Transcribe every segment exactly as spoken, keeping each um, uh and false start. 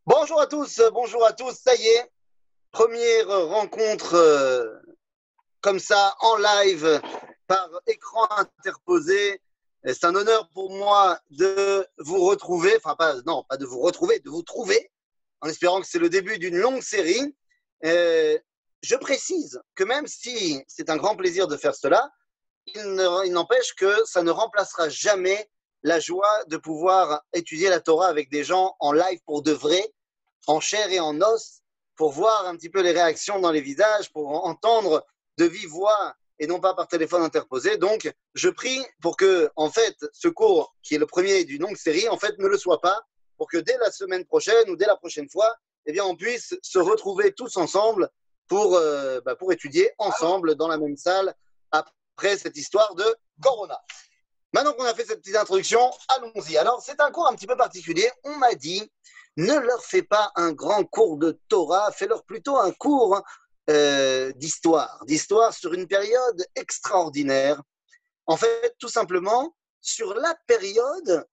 Bonjour à tous, bonjour à tous, ça y est, première rencontre euh, comme ça en live par écran interposé. Et c'est un honneur pour moi de vous retrouver, enfin pas, non, pas de vous retrouver, de vous trouver, en espérant que c'est le début d'une longue série. Euh, je précise que même si c'est un grand plaisir de faire cela, il ne- il n'empêche que ça ne remplacera jamais la joie de pouvoir étudier la Torah avec des gens en live pour de vrai, en chair et en os, pour voir un petit peu les réactions dans les visages, pour entendre de vive voix et non pas par téléphone interposé. Donc, je prie pour que, en fait, ce cours, qui est le premier d'une longue série, en fait, ne le soit pas, pour que dès la semaine prochaine ou dès la prochaine fois, eh bien, on puisse se retrouver tous ensemble pour, euh, bah, pour étudier ensemble dans la même salle après cette histoire de Corona. Maintenant qu'on a fait cette petite introduction, allons-y. Alors, c'est un cours un petit peu particulier. On m'a dit, ne leur fais pas un grand cours de Torah, fais-leur plutôt un cours euh, d'histoire, d'histoire sur une période extraordinaire. En fait, tout simplement, sur la période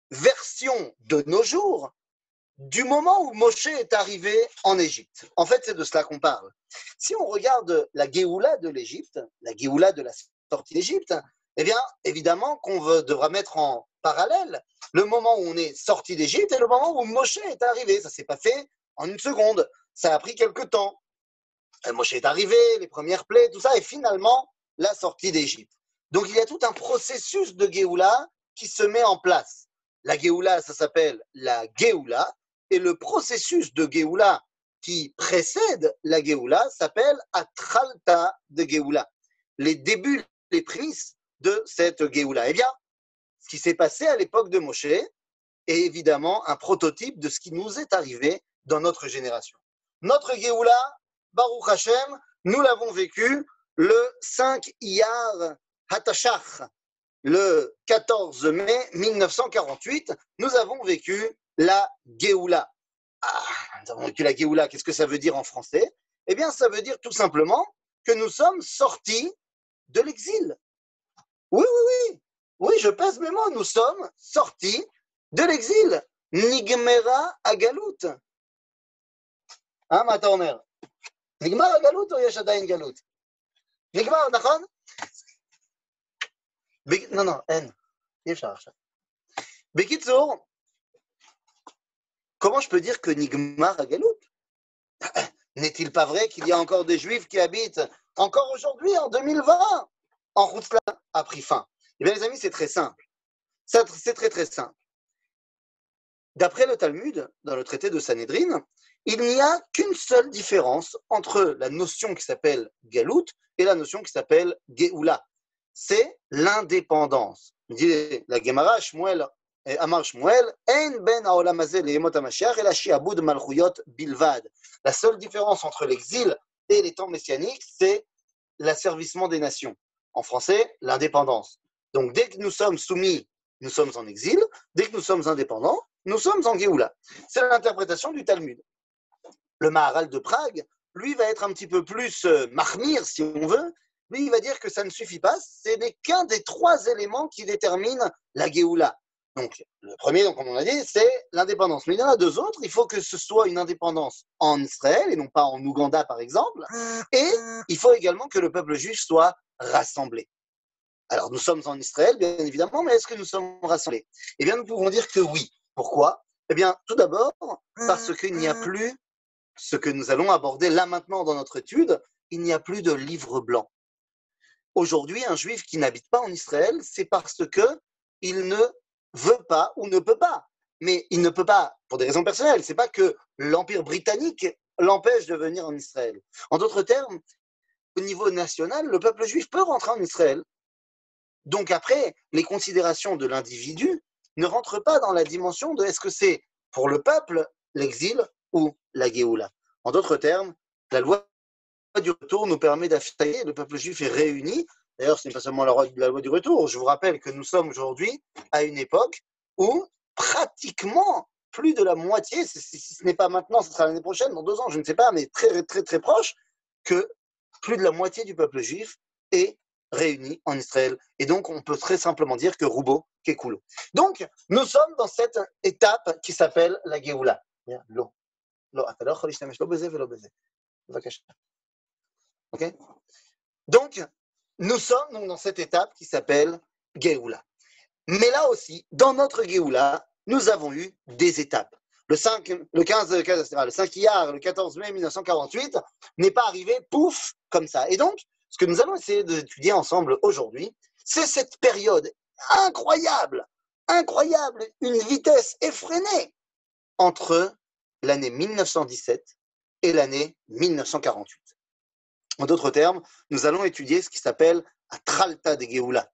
version de nos jours, du moment où Moshe est arrivé en Égypte. En fait, c'est de cela qu'on parle. Si on regarde la Géoula de l'Égypte, la Géoula de la sortie d'Égypte, eh bien, évidemment qu'on veut, devra mettre en parallèle le moment où on est sorti d'Égypte et le moment où Moshe est arrivé. Ça ne s'est pas fait en une seconde. Ça a pris quelque temps. Et Moshe est arrivé, les premières plaies, tout ça, et finalement, la sortie d'Égypte. Donc, il y a tout un processus de Géoula qui se met en place. La Géoula, ça s'appelle la Géoula, et le processus de Géoula qui précède la Géoula s'appelle Atralta de Géoula. Les débuts, les prémices de cette Géoula. Eh bien, ce qui s'est passé à l'époque de Moshe est évidemment un prototype de ce qui nous est arrivé dans notre génération. Notre Géoula, Baruch Hashem, nous l'avons vécu le cinq Iyar Hatashach, le quatorze mai mille neuf cent quarante-huit, nous avons vécu la Géoula. Ah, nous avons vécu la Géoula, qu'est-ce que ça veut dire en français? Eh bien, ça veut dire tout simplement que nous sommes sortis de l'exil. Oui, oui, oui, oui, je pèse mes mots, nous sommes sortis de l'exil. Nigmera הגלות. אה, מה אתה אומר? נגמר הגלות או יש עדיין גלות? נגמר, נכון? לא, לא, אין. אי אפשר עכשיו. בקיצור, comment je peux dire que Nigmar הגלות? N'est-il pas vrai qu'il y a encore des Juifs qui habitent encore aujourd'hui, en deux mille vingt, en Routzla a pris fin? Eh bien, les amis, c'est très simple. C'est très, très simple. D'après le Talmud, dans le traité de Sanhedrin, il n'y a qu'une seule différence entre la notion qui s'appelle Galout et la notion qui s'appelle Geoula. C'est l'indépendance. Dit la Gemara, Shmuel, Amar Shmuel, En ben haolam hazeh leyemot hamashiach ela shi'abud malchuyot bilvad. La seule différence entre l'exil et les temps messianiques, c'est l'asservissement des nations. En français, l'indépendance. Donc, dès que nous sommes soumis, nous sommes en exil. Dès que nous sommes indépendants, nous sommes en Géoula. C'est l'interprétation du Talmud. Le Maharal de Prague, lui, va être un petit peu plus euh, marmire, si on veut. Lui, il va dire que ça ne suffit pas. Ce n'est qu'un des trois éléments qui déterminent la Géoula. Donc, le premier, donc, comme on a dit, c'est l'indépendance. Mais il y en a deux autres. Il faut que ce soit une indépendance en Israël et non pas en Ouganda, par exemple. Et il faut également que le peuple juif soit rassemblé. Alors, nous sommes en Israël, bien évidemment, mais est-ce que nous sommes rassemblés? Eh bien, nous pouvons dire que oui. Pourquoi? Eh bien, tout d'abord, parce qu'il n'y a plus ce que nous allons aborder là maintenant dans notre étude, il n'y a plus de livre blanc. Aujourd'hui, un juif qui n'habite pas en Israël, c'est parce qu'il ne veut pas ou ne peut pas. Mais il ne peut pas, pour des raisons personnelles. Ce n'est pas que l'Empire britannique l'empêche de venir en Israël. En d'autres termes, au niveau national, le peuple juif peut rentrer en Israël. Donc après, les considérations de l'individu ne rentrent pas dans la dimension de est-ce que c'est pour le peuple l'exil ou la Géoula. En d'autres termes, la loi du retour nous permet d'affirmer que le peuple juif est réuni. D'ailleurs, ce n'est pas seulement la loi, la loi du retour. Je vous rappelle que nous sommes aujourd'hui à une époque où pratiquement plus de la moitié, si, si ce n'est pas maintenant, ce sera l'année prochaine, dans deux ans, je ne sais pas, mais très très très proche, que plus de la moitié du peuple juif est réunis en Israël. Et donc, on peut très simplement dire que Roubo, Kekulo. Donc, nous sommes dans cette étape qui s'appelle la Géoula. L'eau. לא, אתה לא יכול להשתמש לא בזה ולא בזה. בבקשה. Ok? Donc, nous sommes donc dans cette étape qui s'appelle Géoula. Mais là aussi, dans notre Géoula, nous avons eu des étapes. Le, cinq, le, quinze, le cinq Iyar, le quatorze mai mille neuf cent quarante-huit, n'est pas arrivé, pouf, comme ça. Et donc, ce que nous allons essayer d'étudier ensemble aujourd'hui, c'est cette période incroyable, incroyable, une vitesse effrénée entre l'année mille neuf cent dix-sept et l'année mille neuf cent quarante-huit. En d'autres termes, nous allons étudier ce qui s'appelle un Tralta de Géoula.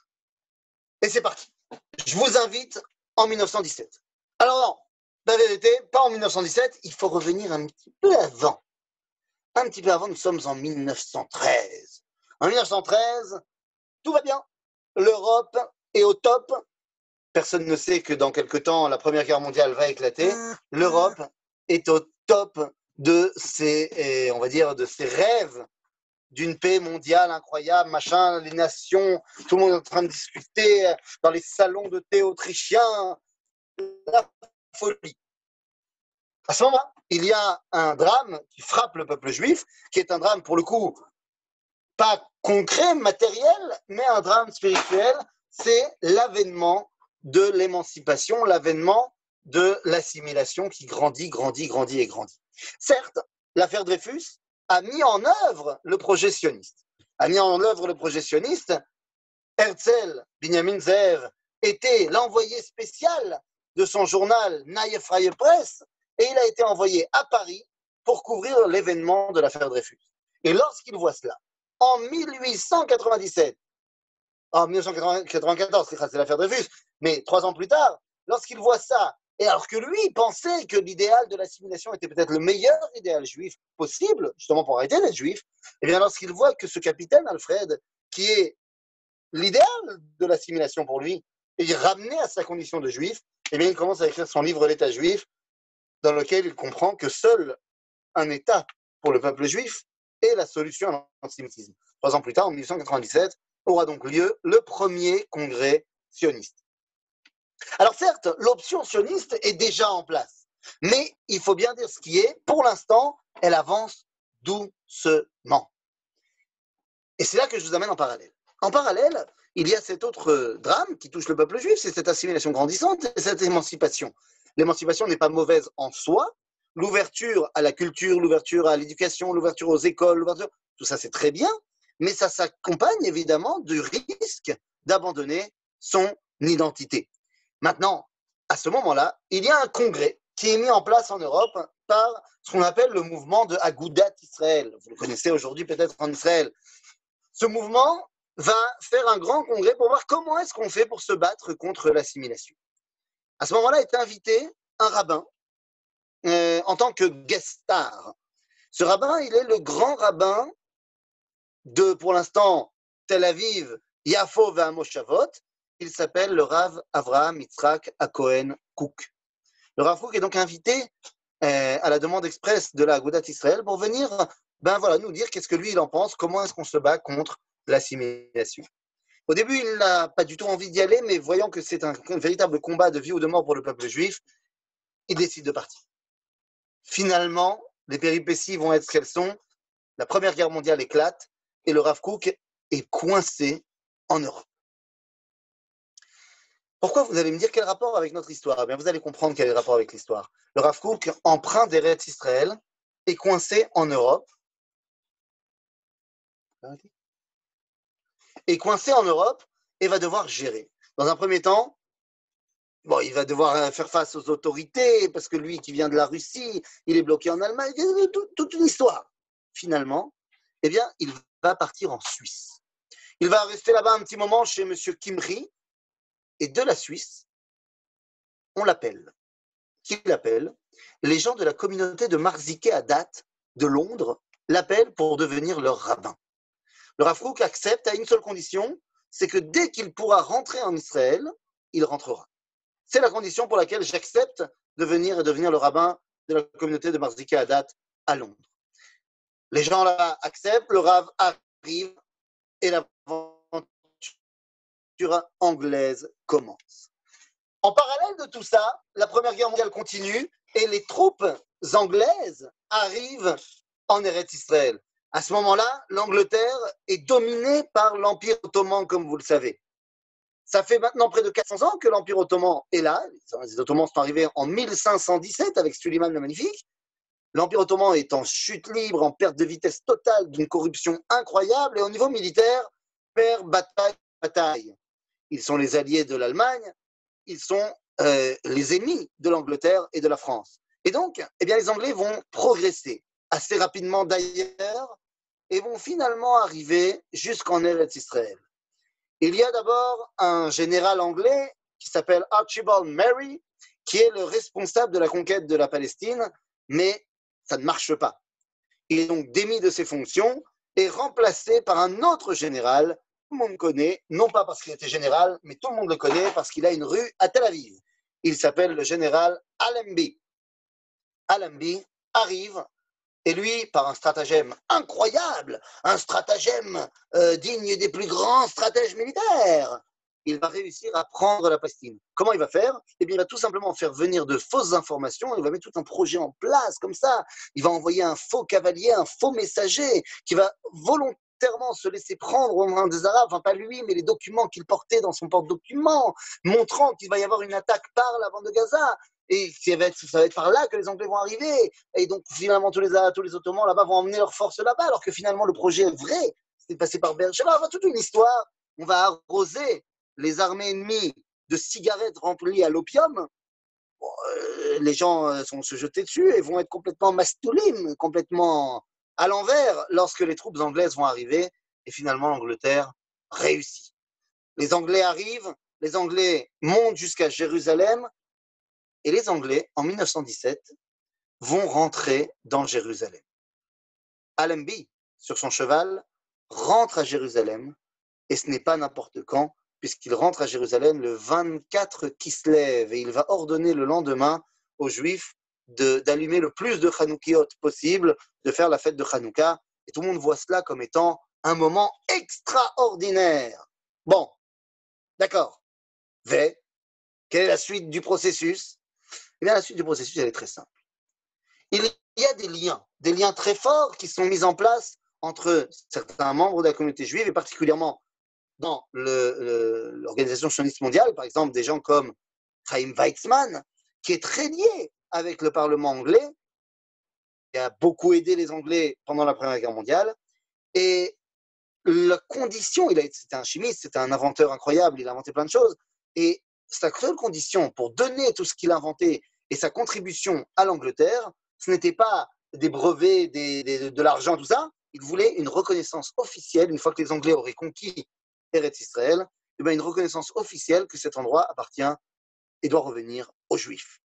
Et c'est parti. Je vous invite en mille neuf cent dix-sept. Alors non, la vérité, pas en mille neuf cent dix-sept, il faut revenir un petit peu avant. Un petit peu avant, nous sommes en mille neuf cent treize. En mille neuf cent treize, tout va bien. L'Europe est au top. Personne ne sait que dans quelque temps, la Première Guerre mondiale va éclater. L'Europe est au top de ses, on va dire, de ses rêves d'une paix mondiale incroyable, machin, les nations, tout le monde est en train de discuter dans les salons de thé autrichiens, la folie. À ce moment-là, il y a un drame qui frappe le peuple juif, qui est un drame pour le coup pas concret, matériel, mais un drame spirituel, c'est l'avènement de l'émancipation, l'avènement de l'assimilation qui grandit, grandit, grandit et grandit. Certes, l'affaire Dreyfus a mis en œuvre le projet sioniste. A mis en œuvre le projet sioniste. Herzl, Binyamin Ze'ev, était l'envoyé spécial de son journal Neue Freie Presse et il a été envoyé à Paris pour couvrir l'événement de l'affaire Dreyfus. Et lorsqu'il voit cela, en mille huit cent quatre-vingt-dix-sept, en mille neuf cent quatre-vingt-quatorze, c'est l'affaire Dreyfus, mais trois ans plus tard, lorsqu'il voit ça, et alors que lui pensait que l'idéal de l'assimilation était peut-être le meilleur idéal juif possible, justement pour arrêter d'être juif, et bien lorsqu'il voit que ce capitaine Alfred, qui est l'idéal de l'assimilation pour lui, est ramené à sa condition de juif, et bien il commence à écrire son livre L'État juif, dans lequel il comprend que seul un État pour le peuple juif est la solution à l'antisémitisme. Trois ans plus tard, en mille huit cent quatre-vingt-dix-sept, aura donc lieu le premier congrès sioniste. Alors certes, l'option sioniste est déjà en place, mais il faut bien dire ce qui est, pour l'instant, elle avance doucement. Et c'est là que je vous amène en parallèle. En parallèle, il y a cet autre drame qui touche le peuple juif, c'est cette assimilation grandissante et cette émancipation. L'émancipation n'est pas mauvaise en soi, l'ouverture à la culture, l'ouverture à l'éducation, l'ouverture aux écoles, l'ouverture, tout ça c'est très bien, mais ça s'accompagne évidemment du risque d'abandonner son identité. Maintenant, à ce moment-là, il y a un congrès qui est mis en place en Europe par ce qu'on appelle le mouvement de Agudat Israël. Vous le connaissez aujourd'hui peut-être en Israël. Ce mouvement va faire un grand congrès pour voir comment est-ce qu'on fait pour se battre contre l'assimilation. À ce moment-là est invité un rabbin euh, en tant que guest star. Ce rabbin, il est le grand rabbin de, pour l'instant, Tel Aviv, Yafo Ve'amoshavot. Il s'appelle le Rav Avraham Yitzhak HaKohen Kook. Le Rav Kook est donc invité euh, à la demande expresse de la Agudat Israël pour venir ben voilà, nous dire qu'est-ce que lui il en pense, comment est-ce qu'on se bat contre l'assimilation. Au début, il n'a pas du tout envie d'y aller, mais voyant que c'est un, un véritable combat de vie ou de mort pour le peuple juif, il décide de partir. Finalement, les péripéties vont être ce qu'elles sont. La Première Guerre mondiale éclate et le Rav Kook est coincé en Europe. Pourquoi vous allez me dire quel rapport avec notre histoire? Eh bien, vous allez comprendre quel est le rapport avec l'histoire. Le Rav Kook, emprunt d'Eretz Israël, est coincé en Europe. Est coincé en Europe et va devoir gérer. Dans un premier temps, bon, il va devoir faire face aux autorités parce que lui qui vient de la Russie, il est bloqué en Allemagne, toute une histoire. Finalement, eh bien, il va partir en Suisse. Il va rester là-bas un petit moment chez M. Kimri. Et de la Suisse, on l'appelle. Qui l'appelle? Les gens de la communauté de Marziké à date de Londres l'appellent pour devenir leur rabbin. Le Rav Kook accepte à une seule condition, c'est que dès qu'il pourra rentrer en Israël, il rentrera. C'est la condition pour laquelle j'accepte de venir et devenir le rabbin de la communauté de Marziké à date à Londres. Les gens là acceptent, le Rav arrive et l'aventure anglaise commence. En parallèle de tout ça, la Première Guerre mondiale continue et les troupes anglaises arrivent en Eretz Israël. À ce moment-là, l'Angleterre est dominée par l'Empire ottoman, comme vous le savez. Ça fait maintenant près de quatre cents ans que l'Empire ottoman est là. Les Ottomans sont arrivés en mille cinq cent dix-sept avec Suleiman le Magnifique. L'Empire ottoman est en chute libre, en perte de vitesse totale, d'une corruption incroyable. Et au niveau militaire, perd bataille, bataille. Ils sont les alliés de l'Allemagne, ils sont euh, les ennemis de l'Angleterre et de la France. Et donc, eh bien, les Anglais vont progresser assez rapidement d'ailleurs et vont finalement arriver jusqu'en Eretz Israël. Il y a d'abord un général anglais qui s'appelle Archibald Mary, qui est le responsable de la conquête de la Palestine, mais ça ne marche pas. Il est donc démis de ses fonctions et remplacé par un autre général, tout le monde connaît, non pas parce qu'il était général, mais tout le monde le connaît parce qu'il a une rue à Tel Aviv. Il s'appelle le général Allenby. Allenby arrive, et lui, par un stratagème incroyable, un stratagème euh, digne des plus grands stratèges militaires, il va réussir à prendre la Palestine. Comment il va faire? Eh bien, il va tout simplement faire venir de fausses informations, il va mettre tout un projet en place, comme ça. Il va envoyer un faux cavalier, un faux messager, qui va volontairement se laisser prendre aux mains des Arabes, enfin pas lui, mais les documents qu'il portait dans son porte-documents, montrant qu'il va y avoir une attaque par la bande de Gaza. Et ça va, être, ça va être par là que les Anglais vont arriver. Et donc, finalement, tous les, tous les Ottomans là-bas vont emmener leurs forces là-bas, alors que finalement, le projet est vrai. C'était passé par Beersheba. Enfin, toute une histoire. On va arroser les armées ennemies de cigarettes remplies à l'opium. Bon, euh, les gens euh, vont se jeter dessus et vont être complètement mastoulim, complètement à l'envers lorsque les troupes anglaises vont arriver. Et finalement, l'Angleterre réussit. Les Anglais arrivent, les Anglais montent jusqu'à Jérusalem. Et les Anglais, en mille neuf cent dix-sept, vont rentrer dans Jérusalem. Allenby, sur son cheval, rentre à Jérusalem, et ce n'est pas n'importe quand, puisqu'il rentre à Jérusalem le vingt-quatre Kislev, et il va ordonner le lendemain aux Juifs de, d'allumer le plus de Chanoukiot possible, de faire la fête de Hanouka, et tout le monde voit cela comme étant un moment extraordinaire. Bon, d'accord. V, quelle est la suite du processus? Eh bien, la suite du processus, elle est très simple. Il y a des liens, des liens très forts qui sont mis en place entre certains membres de la communauté juive, et particulièrement dans le, le, l'organisation sioniste mondiale, par exemple des gens comme Chaim Weizmann, qui est très lié avec le Parlement anglais, qui a beaucoup aidé les Anglais pendant la Première Guerre mondiale. Et la condition, il a, c'était un chimiste, c'était un inventeur incroyable, il a inventé plein de choses, et sa seule condition pour donner tout ce qu'il a inventé et sa contribution à l'Angleterre, ce n'était pas des brevets, des, des, de l'argent, tout ça. Il voulait une reconnaissance officielle, une fois que les Anglais auraient conquis Eretz Israël, eh bien une reconnaissance officielle que cet endroit appartient et doit revenir aux Juifs.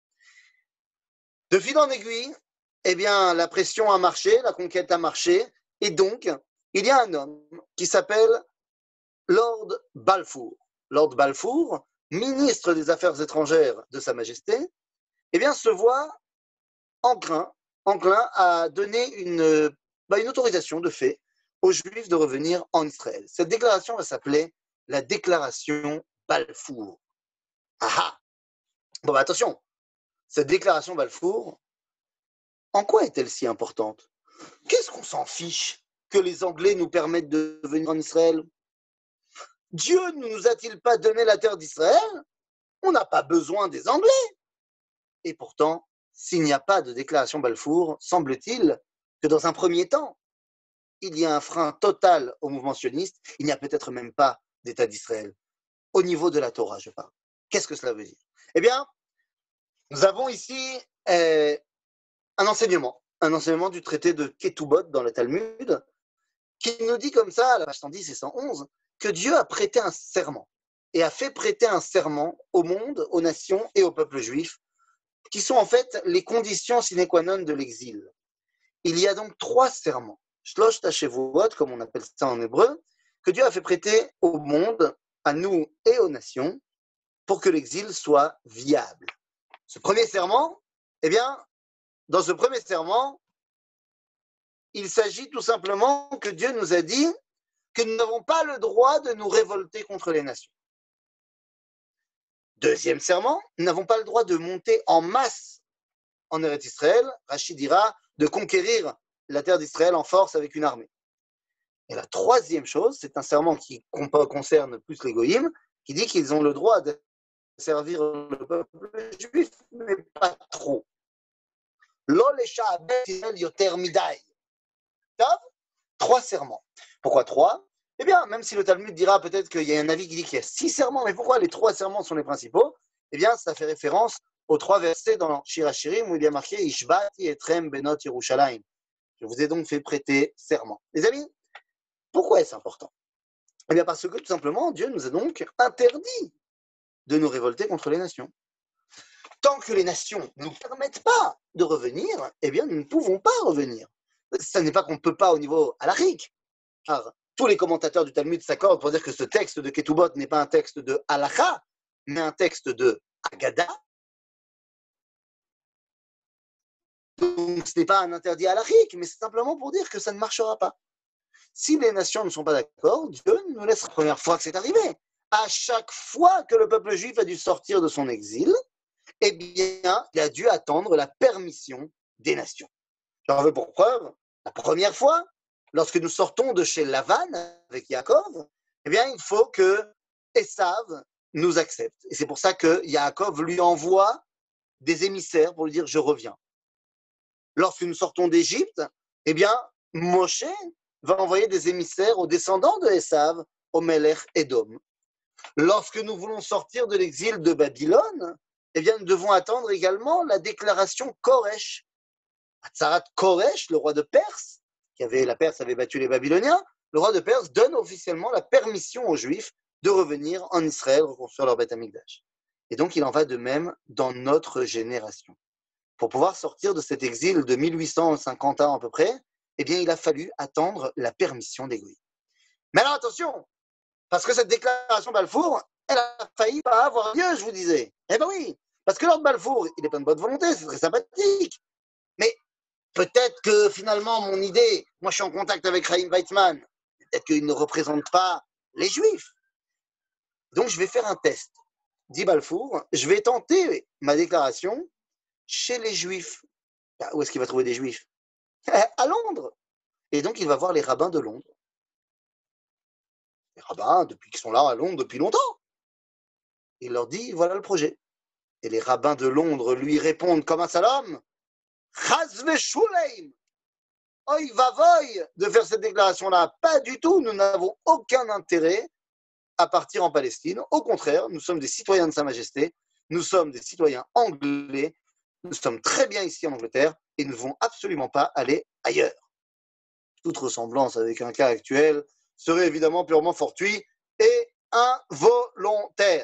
De fil en aiguille, eh bien, la pression a marché, la conquête a marché, et donc, il y a un homme qui s'appelle Lord Balfour. Lord Balfour, ministre des Affaires étrangères de Sa Majesté, eh bien, se voit enclin, enclin à donner une, bah, une autorisation de fait aux Juifs de revenir en Israël. Cette déclaration va s'appeler la déclaration Balfour. Ah ah. Bon, bah, attention, cette déclaration Balfour, en quoi est-elle si importante? Qu'est-ce qu'on s'en fiche que les Anglais nous permettent de venir en Israël? Dieu ne nous a-t-il pas donné la terre d'Israël? On n'a pas besoin des Anglais. Et pourtant, s'il n'y a pas de déclaration Balfour, semble-t-il que dans un premier temps, il y a un frein total au mouvement sioniste. Il n'y a peut-être même pas d'État d'Israël. Au niveau de la Torah, je parle. Qu'est-ce que cela veut dire? Eh bien, nous avons ici euh, un enseignement, un enseignement du traité de Ketubot dans le Talmud, qui nous dit comme ça, à la page cent dix et cent onze, que Dieu a prêté un serment et a fait prêter un serment au monde, aux nations et au peuple juif, qui sont en fait les conditions sine qua non de l'exil. Il y a donc trois serments, shlosh tashevot, comme on appelle ça en hébreu, que Dieu a fait prêter au monde, à nous et aux nations, pour que l'exil soit viable. Ce premier serment, eh bien, dans ce premier serment, il s'agit tout simplement que Dieu nous a dit que nous n'avons pas le droit de nous révolter contre les nations. Deuxième serment, nous n'avons pas le droit de monter en masse en Eretz Israël, Rachid dira de conquérir la terre d'Israël en force avec une armée. Et la troisième chose, c'est un serment qui concerne plus les goïms, qui dit qu'ils ont le droit de servir le peuple juif, mais pas trop. Lo leshaabed Israël yoter midai. Trois serments. Pourquoi trois? Eh bien, même si le Talmud dira peut-être qu'il y a un avis qui dit qu'il y a six serments, mais pourquoi les trois serments sont les principaux? Eh bien, ça fait référence aux trois versets dans Shir HaShirim où il y a marqué Ishbati etrem benot Yerushalayim. Je vous ai donc fait prêter serment. Les amis, pourquoi est-ce important? Eh bien, parce que tout simplement, Dieu nous a donc interdit de nous révolter contre les nations. Tant que les nations ne nous permettent pas de revenir, eh bien, nous ne pouvons pas revenir. Ce n'est pas qu'on ne peut pas au niveau halachique, car tous les commentateurs du Talmud s'accordent pour dire que ce texte de Ketubot n'est pas un texte de halacha, mais un texte de Haggadah. Donc, ce n'est pas un interdit halachique, mais c'est simplement pour dire que ça ne marchera pas. Si les nations ne sont pas d'accord, Dieu nous laisse la première fois que c'est arrivé. À chaque fois que le peuple juif a dû sortir de son exil, eh bien, il a dû attendre la permission des nations. J'en veux pour preuve, la première fois, lorsque nous sortons de chez Lavan avec Yaakov, eh bien, il faut que Esav nous accepte. Et c'est pour ça que Yaakov lui envoie des émissaires pour lui dire « je reviens ». Lorsque nous sortons d'Égypte, eh bien, Moshe va envoyer des émissaires aux descendants de Esav, au Melech Edom. Lorsque nous voulons sortir de l'exil de Babylone, eh bien, nous devons attendre également la déclaration Koresh. Hatzarat Koresh, le roi de Perse, qui avait, la Perse avait battu les Babyloniens, le roi de Perse donne officiellement la permission aux Juifs de revenir en Israël, reconstruire leur Beth Amikdash. Et donc, il en va de même dans notre génération. Pour pouvoir sortir de cet exil de mille huit cent cinquante ans à peu près, eh bien, il a fallu attendre la permission des Goïs. Mais alors, attention, parce que cette déclaration Balfour, elle a failli pas avoir lieu, je vous disais. Eh ben oui, parce que Lord Balfour, il est plein de bonne volonté, c'est très sympathique. Mais peut-être que finalement, mon idée, moi je suis en contact avec Chaim Weizmann, peut-être qu'il ne représente pas les Juifs. Donc je vais faire un test. Dit Balfour, je vais tenter ma déclaration chez les Juifs. Bah, où est-ce qu'il va trouver des Juifs? À Londres. Et donc il va voir les rabbins de Londres. Les rabbins, depuis qu'ils sont là à Londres depuis longtemps. Il leur dit, voilà le projet. Et les rabbins de Londres lui répondent comme un salam, Chaz v'shuleim. Oi vavoy de faire cette déclaration-là. Pas du tout, nous n'avons aucun intérêt à partir en Palestine. Au contraire, nous sommes des citoyens de Sa Majesté, nous sommes des citoyens anglais, nous sommes très bien ici en Angleterre et nous ne devons absolument pas aller ailleurs. Toute ressemblance avec un cas actuel serait évidemment purement fortuit et involontaire.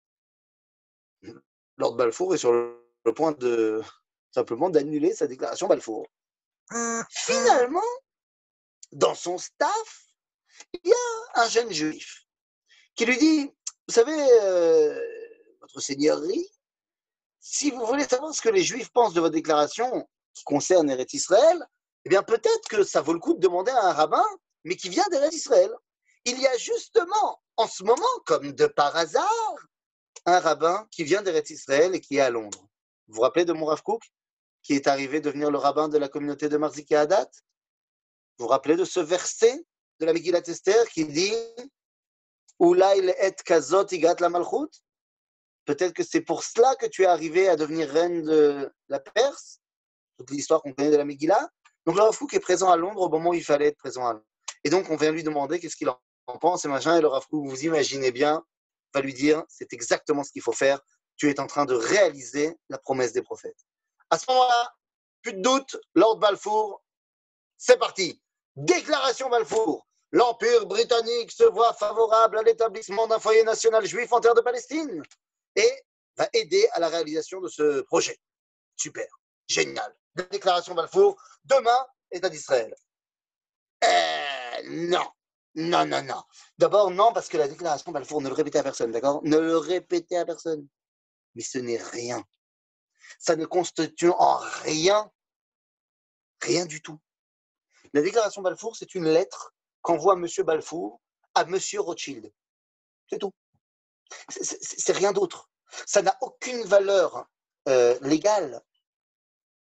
Lord Balfour est sur le point de simplement d'annuler sa déclaration Balfour. Finalement, dans son staff, il y a un jeune juif qui lui dit, vous savez, euh, votre seigneurie, si vous voulez savoir ce que les juifs pensent de votre déclaration qui concerne Eretz Israël, eh bien peut-être que ça vaut le coup de demander à un rabbin, mais qui vient d'Eretz Israël. Il y a justement, en ce moment, comme de par hasard, un rabbin qui vient d'Eretz Israël et qui est à Londres. Vous vous rappelez de mon Rav Kook, qui est arrivé devenir le rabbin de la communauté de Marziki Hadat? Vous vous rappelez de ce verset de la Megillat Esther qui dit Ulai le'et kazot igat la malchut? Peut-être que c'est pour cela que tu es arrivé à devenir reine de la Perse, toute l'histoire qu'on connaît de la Megillah. Donc le Rav Kook est présent à Londres au moment où il fallait être présent à Londres. Et donc on vient lui demander qu'est-ce qu'il en pense et machin, et le Rav Kook, vous imaginez bien, va lui dire c'est exactement ce qu'il faut faire, tu es en train de réaliser la promesse des prophètes. À ce moment-là, plus de doute, Lord Balfour, c'est parti. Déclaration Balfour. L'Empire britannique se voit favorable à l'établissement d'un foyer national juif en terre de Palestine et va aider à la réalisation de ce projet. Super, génial. Déclaration Balfour, demain, État d'Israël. Euh, non, non, non, non. D'abord, non, parce que la déclaration Balfour, ne le répétez à personne, d'accord? Ne le répétez à personne. Mais ce n'est rien. Ça ne constitue en rien, rien du tout. La déclaration Balfour, c'est une lettre qu'envoie M. Balfour à M. Rothschild. C'est tout. C'est, c'est, c'est rien d'autre. Ça n'a aucune valeur euh, légale.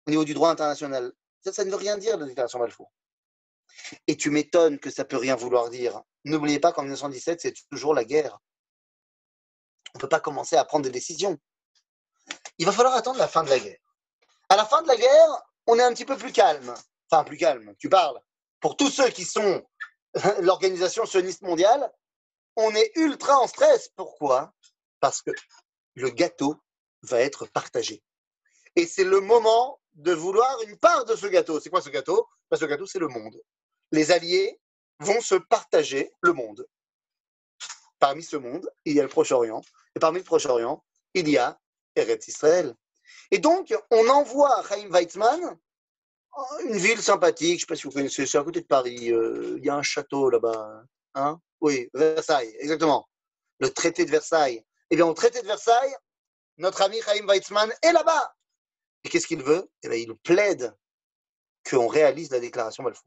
au niveau du droit international. Ça, ça ne veut rien dire, la déclaration Balfour. Et tu m'étonnes que ça ne peut rien vouloir dire. N'oubliez pas qu'en mille neuf cent dix-sept, c'est toujours la guerre. On ne peut pas commencer à prendre des décisions. Il va falloir attendre la fin de la guerre. À la fin de la guerre, on est un petit peu plus calme. Enfin, plus calme, tu parles. Pour tous ceux qui sont l'organisation sioniste mondiale, on est ultra en stress. Pourquoi? Parce que le gâteau va être partagé. Et c'est le moment de vouloir une part de ce gâteau. C'est quoi ce gâteau? Parce que ce gâteau, c'est le monde. Les alliés vont se partager le monde. Parmi ce monde, il y a le Proche-Orient. Et parmi le Proche-Orient, il y a Eretz Israël. Et donc, on envoie Chaim Weizmann, une ville sympathique, je ne sais pas si vous connaissez, c'est à côté de Paris. Euh, il y a un château là-bas. Hein? Oui, Versailles, exactement. Le traité de Versailles. Eh bien, au traité de Versailles, notre ami Chaim Weizmann est là-bas. Et qu'est-ce qu'il veut? Eh bien, il plaide qu'on réalise la déclaration Balfour.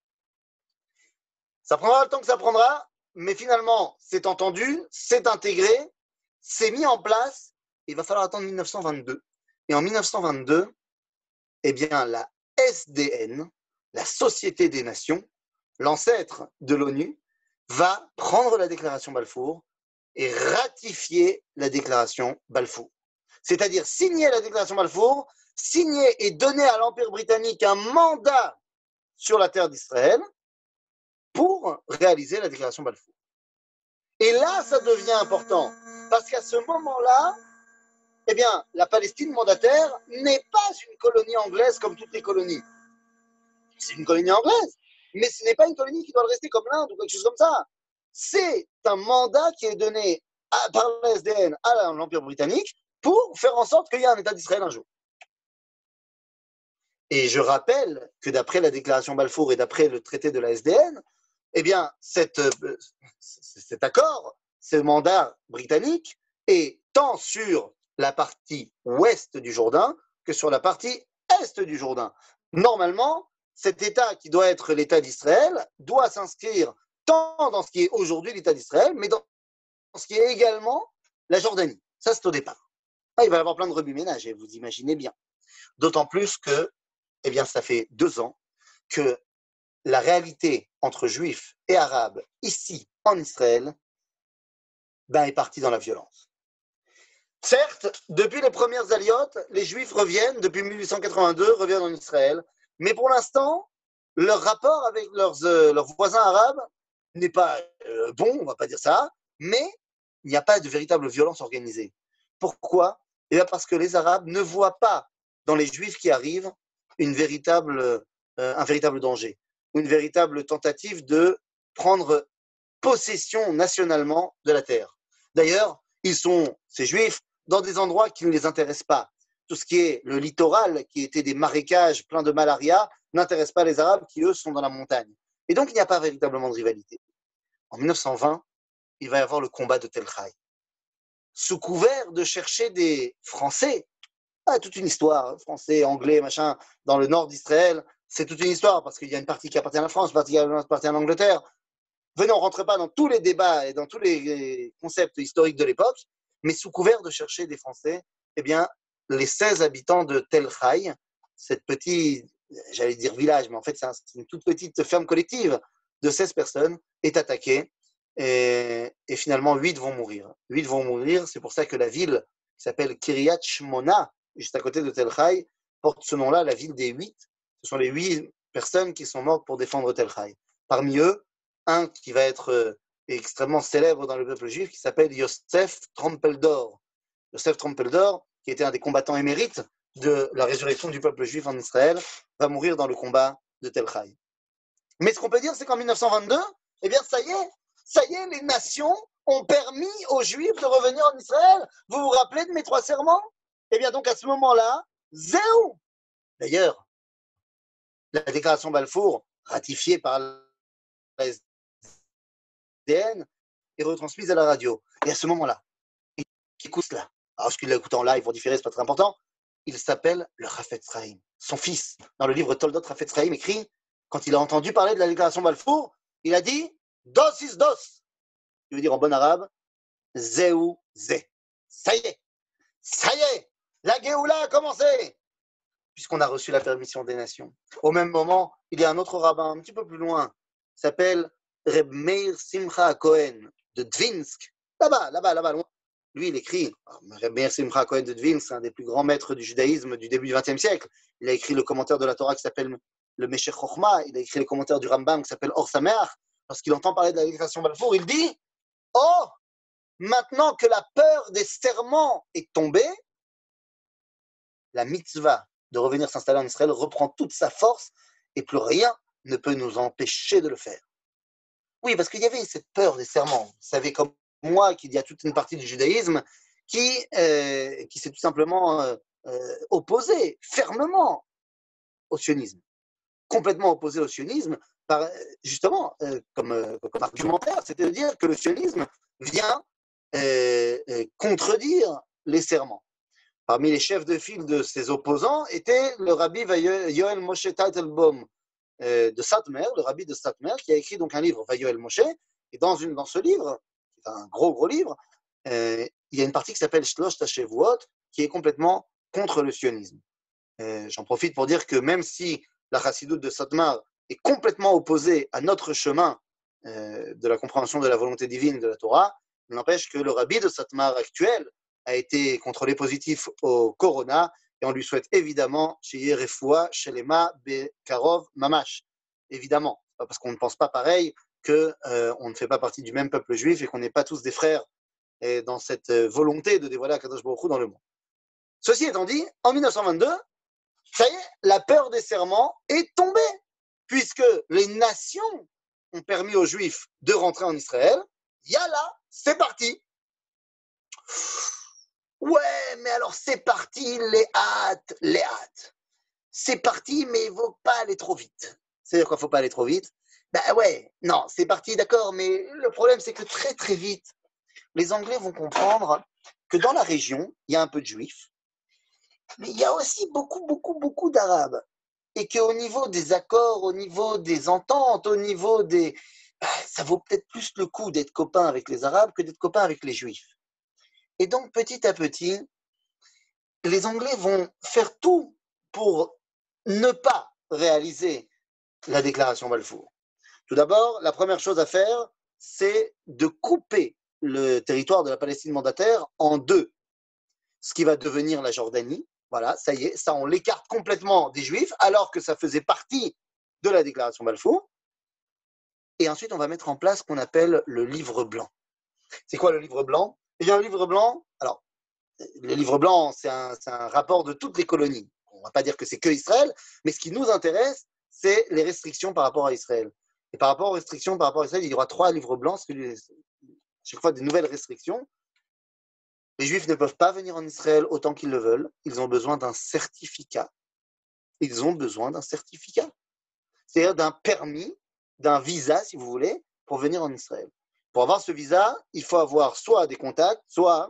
Ça prendra le temps que ça prendra, mais finalement, c'est entendu, c'est intégré, c'est mis en place. Il va falloir attendre mille neuf cent vingt-deux. Et en mille neuf cent vingt-deux, eh bien, la S D N, la Société des Nations, l'ancêtre de l'ONU, va prendre la déclaration Balfour et ratifier la déclaration Balfour. C'est-à-dire signer la déclaration Balfour, signer et donner à l'Empire britannique un mandat sur la terre d'Israël pour réaliser la déclaration Balfour. Et là, ça devient important, parce qu'à ce moment-là, eh bien, la Palestine mandataire n'est pas une colonie anglaise comme toutes les colonies. C'est une colonie anglaise, mais ce n'est pas une colonie qui doit le rester comme l'Inde ou quelque chose comme ça. C'est un mandat qui est donné à, par la S D N à l'Empire britannique pour faire en sorte qu'il y ait un État d'Israël un jour. Et je rappelle que d'après la déclaration Balfour et d'après le traité de la S D N, eh bien, cette, euh, cet accord, ce mandat britannique est tant sur la partie ouest du Jourdain que sur la partie est du Jourdain. Normalement, cet État qui doit être l'État d'Israël doit s'inscrire tant dans ce qui est aujourd'hui l'État d'Israël, mais dans ce qui est également la Jordanie. Ça, c'est au départ. Ah, il va y avoir plein de remue-ménage, et vous imaginez bien. D'autant plus que, eh bien, ça fait deux ans que la réalité entre juifs et arabes ici en Israël ben, est partie dans la violence. Certes, depuis les premières aliotes, les juifs reviennent, depuis mille huit cent quatre-vingt-deux, reviennent en Israël, mais pour l'instant, leur rapport avec leurs, euh, leurs voisins arabes n'est pas euh, bon, on ne va pas dire ça, mais il n'y a pas de véritable violence organisée. Pourquoi? Eh bien parce que les Arabes ne voient pas dans les juifs qui arrivent une véritable, euh, un véritable danger, une véritable tentative de prendre possession nationalement de la terre. D'ailleurs, ils sont, ces juifs, dans des endroits qui ne les intéressent pas. Tout ce qui est le littoral, qui était des marécages pleins de malaria, n'intéresse pas les Arabes qui, eux, sont dans la montagne. Et donc, il n'y a pas véritablement de rivalité. En mille neuf cent vingt, il va y avoir le combat de Tel Chai. Sous couvert de chercher des Français, ah, toute une histoire, Français, Anglais, machin, dans le nord d'Israël, c'est toute une histoire, parce qu'il y a une partie qui appartient à la France, une partie qui appartient à l'Angleterre. Venez, on ne rentre pas dans tous les débats et dans tous les concepts historiques de l'époque, mais sous couvert de chercher des Français, eh bien, les seize habitants de Tel Chai, cette petite, j'allais dire village, mais en fait, c'est un, une toute petite ferme collective de seize personnes, est attaquée, et, et finalement, huit vont mourir. huit vont mourir, c'est pour ça que la ville qui s'appelle Kiryat Shmona, juste à côté de Tel Chai, porte ce nom-là, la ville des huit. Ce sont les huit personnes qui sont mortes pour défendre Tel Chai. Parmi eux, un qui va être euh, extrêmement célèbre dans le peuple juif, qui s'appelle Yosef Trompeldor. Yosef Trompeldor, qui était un des combattants émérites de la résurrection du peuple juif en Israël, va mourir dans le combat de Tel Chai. Mais ce qu'on peut dire, c'est qu'en mille neuf cent vingt-deux, eh bien, ça y est, ça y est, les nations ont permis aux Juifs de revenir en Israël. Vous vous rappelez de mes trois serments? Eh bien, donc, à ce moment-là, zéro. D'ailleurs, la déclaration Balfour, ratifiée par la S D N, est retransmise à la radio. Et à ce moment-là, qui écoute cela? Alors, ce qu'il l'a écouté en live, pour différer, c'est pas très important. Il s'appelle le Chafetz Chaim. Son fils, dans le livre Toldot Chafetz Chaim, écrit, quand il a entendu parler de la déclaration Balfour, il a dit Dos is dos. Il veut dire en bon arabe, Zéou zé. Ça y est, ça y est, la Géoula a commencé. puisqu'on a reçu la permission des nations. Au même moment, il y a un autre rabbin un petit peu plus loin, qui s'appelle Reb Meir Simcha Cohen de Dvinsk, là-bas, là-bas, là-bas, loin. Lui, il écrit, Reb Meir Simcha Cohen de Dvinsk, c'est un des plus grands maîtres du judaïsme du début du vingtième siècle. Il a écrit le commentaire de la Torah qui s'appelle le Meshech Chochma, il a écrit le commentaire du Rambam qui s'appelle Or Sameach. Lorsqu'il entend parler de la déclaration Balfour, il dit « Oh, maintenant que la peur des serments est tombée, la mitzvah de revenir s'installer en Israël reprend toute sa force et plus rien ne peut nous empêcher de le faire. » Oui, parce qu'il y avait cette peur des serments. Vous savez comme moi qu'il y a toute une partie du judaïsme qui, euh, qui s'est tout simplement euh, euh, opposée fermement au sionisme. Complètement opposée au sionisme, par, justement, euh, comme, euh, comme argumentaire, c'est de dire que le sionisme vient euh, euh, contredire les serments. Parmi les chefs de file de ses opposants était le rabbi Yoel Moshe Teitelbaum euh, de Satmer, le rabbi de Satmer, qui a écrit donc un livre, Vayoel Moshe, et dans, une, dans ce livre, qui est un gros gros livre, euh, il y a une partie qui s'appelle Shlosh Tashevuot, qui est complètement contre le sionisme. Euh, j'en profite pour dire que même si la chassidoute de Satmar est complètement opposée à notre chemin euh, de la compréhension de la volonté divine de la Torah, il n'empêche que le rabbi de Satmar actuel a été contrôlé positif au corona et on lui souhaite évidemment chez Refoua, Shelema, Bekarov, Mamash. Évidemment, pas parce qu'on ne pense pas pareil qu'on euh, ne fait pas partie du même peuple juif et qu'on n'est pas tous des frères et dans cette volonté de dévoiler Akadosh Baruch Hu dans le monde. Ceci étant dit, en mille neuf cent vingt-deux, ça y est, la peur des serments est tombée, puisque les nations ont permis aux Juifs de rentrer en Israël. Yalla, c'est parti. Ouais, mais alors c'est parti, les hâtes, les hâtes. C'est parti, mais il ne faut pas aller trop vite. C'est-à-dire qu'il ne faut pas aller trop vite. Ben ouais, non, c'est parti, d'accord, mais le problème, c'est que très très vite, les Anglais vont comprendre que dans la région, il y a un peu de Juifs, mais il y a aussi beaucoup, beaucoup, beaucoup d'Arabes. Et qu'au niveau des accords, au niveau des ententes, au niveau des... ça vaut peut-être plus le coup d'être copain avec les Arabes que d'être copain avec les Juifs. Et donc, petit à petit, les Anglais vont faire tout pour ne pas réaliser la déclaration Balfour. Tout d'abord, la première chose à faire, c'est de couper le territoire de la Palestine mandataire en deux. Ce qui va devenir la Jordanie. Voilà, ça y est, ça on l'écarte complètement des Juifs, alors que ça faisait partie de la déclaration Balfour. Et ensuite, on va mettre en place ce qu'on appelle le livre blanc. C'est quoi le livre blanc? Eh bien, le livre blanc, alors, le livre blanc, c'est un, c'est un rapport de toutes les colonies. On ne va pas dire que c'est que Israël, mais ce qui nous intéresse, c'est les restrictions par rapport à Israël. Et par rapport aux restrictions par rapport à Israël, il y aura trois livres blancs, chaque fois des nouvelles restrictions. Les Juifs ne peuvent pas venir en Israël autant qu'ils le veulent. Ils ont besoin d'un certificat. Ils ont besoin d'un certificat. C'est-à-dire d'un permis, d'un visa, si vous voulez, pour venir en Israël. Pour avoir ce visa, il faut avoir soit des contacts, soit...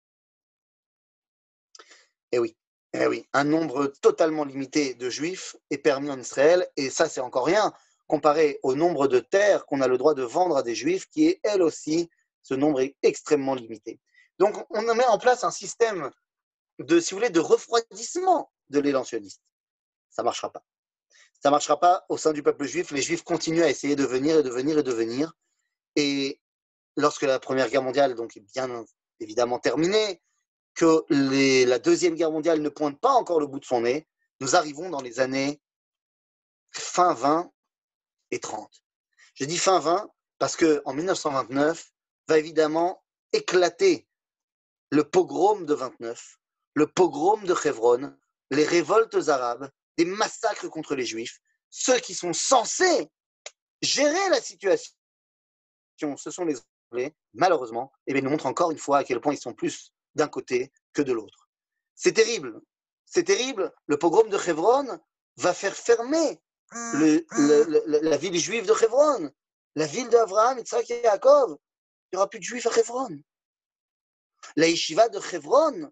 Eh oui, eh oui, un nombre totalement limité de Juifs est permis en Israël. Et ça, c'est encore rien, comparé au nombre de terres qu'on a le droit de vendre à des Juifs, qui est, elle aussi, ce nombre est extrêmement limité. Donc, on met en place un système de, si vous voulez, de refroidissement de l'élan sioniste. Ça ne marchera pas. Ça ne marchera pas au sein du peuple juif. Les Juifs continuent à essayer de venir et de venir et de venir. Et lorsque la Première Guerre mondiale donc, est bien évidemment terminée, que les, la Deuxième Guerre mondiale ne pointe pas encore le bout de son nez, nous arrivons dans les années fin vingt et trente. Je dis fin vingt parce qu'en mille neuf cent vingt-neuf va évidemment éclater le pogrom de vingt-neuf, le pogrom de Hebron, les révoltes arabes, des massacres contre les Juifs, ceux qui sont censés gérer la situation, ce sont les Anglais, malheureusement, et bien, nous montrent encore une fois à quel point ils sont plus d'un côté que de l'autre. C'est terrible, c'est terrible. Le pogrom de Hebron va faire fermer le, le, le, la ville juive de Hebron, la ville d'Abraham, Yitzhak et Yaakov. Il n'y aura plus de Juifs à Hebron. La yeshiva de Hebron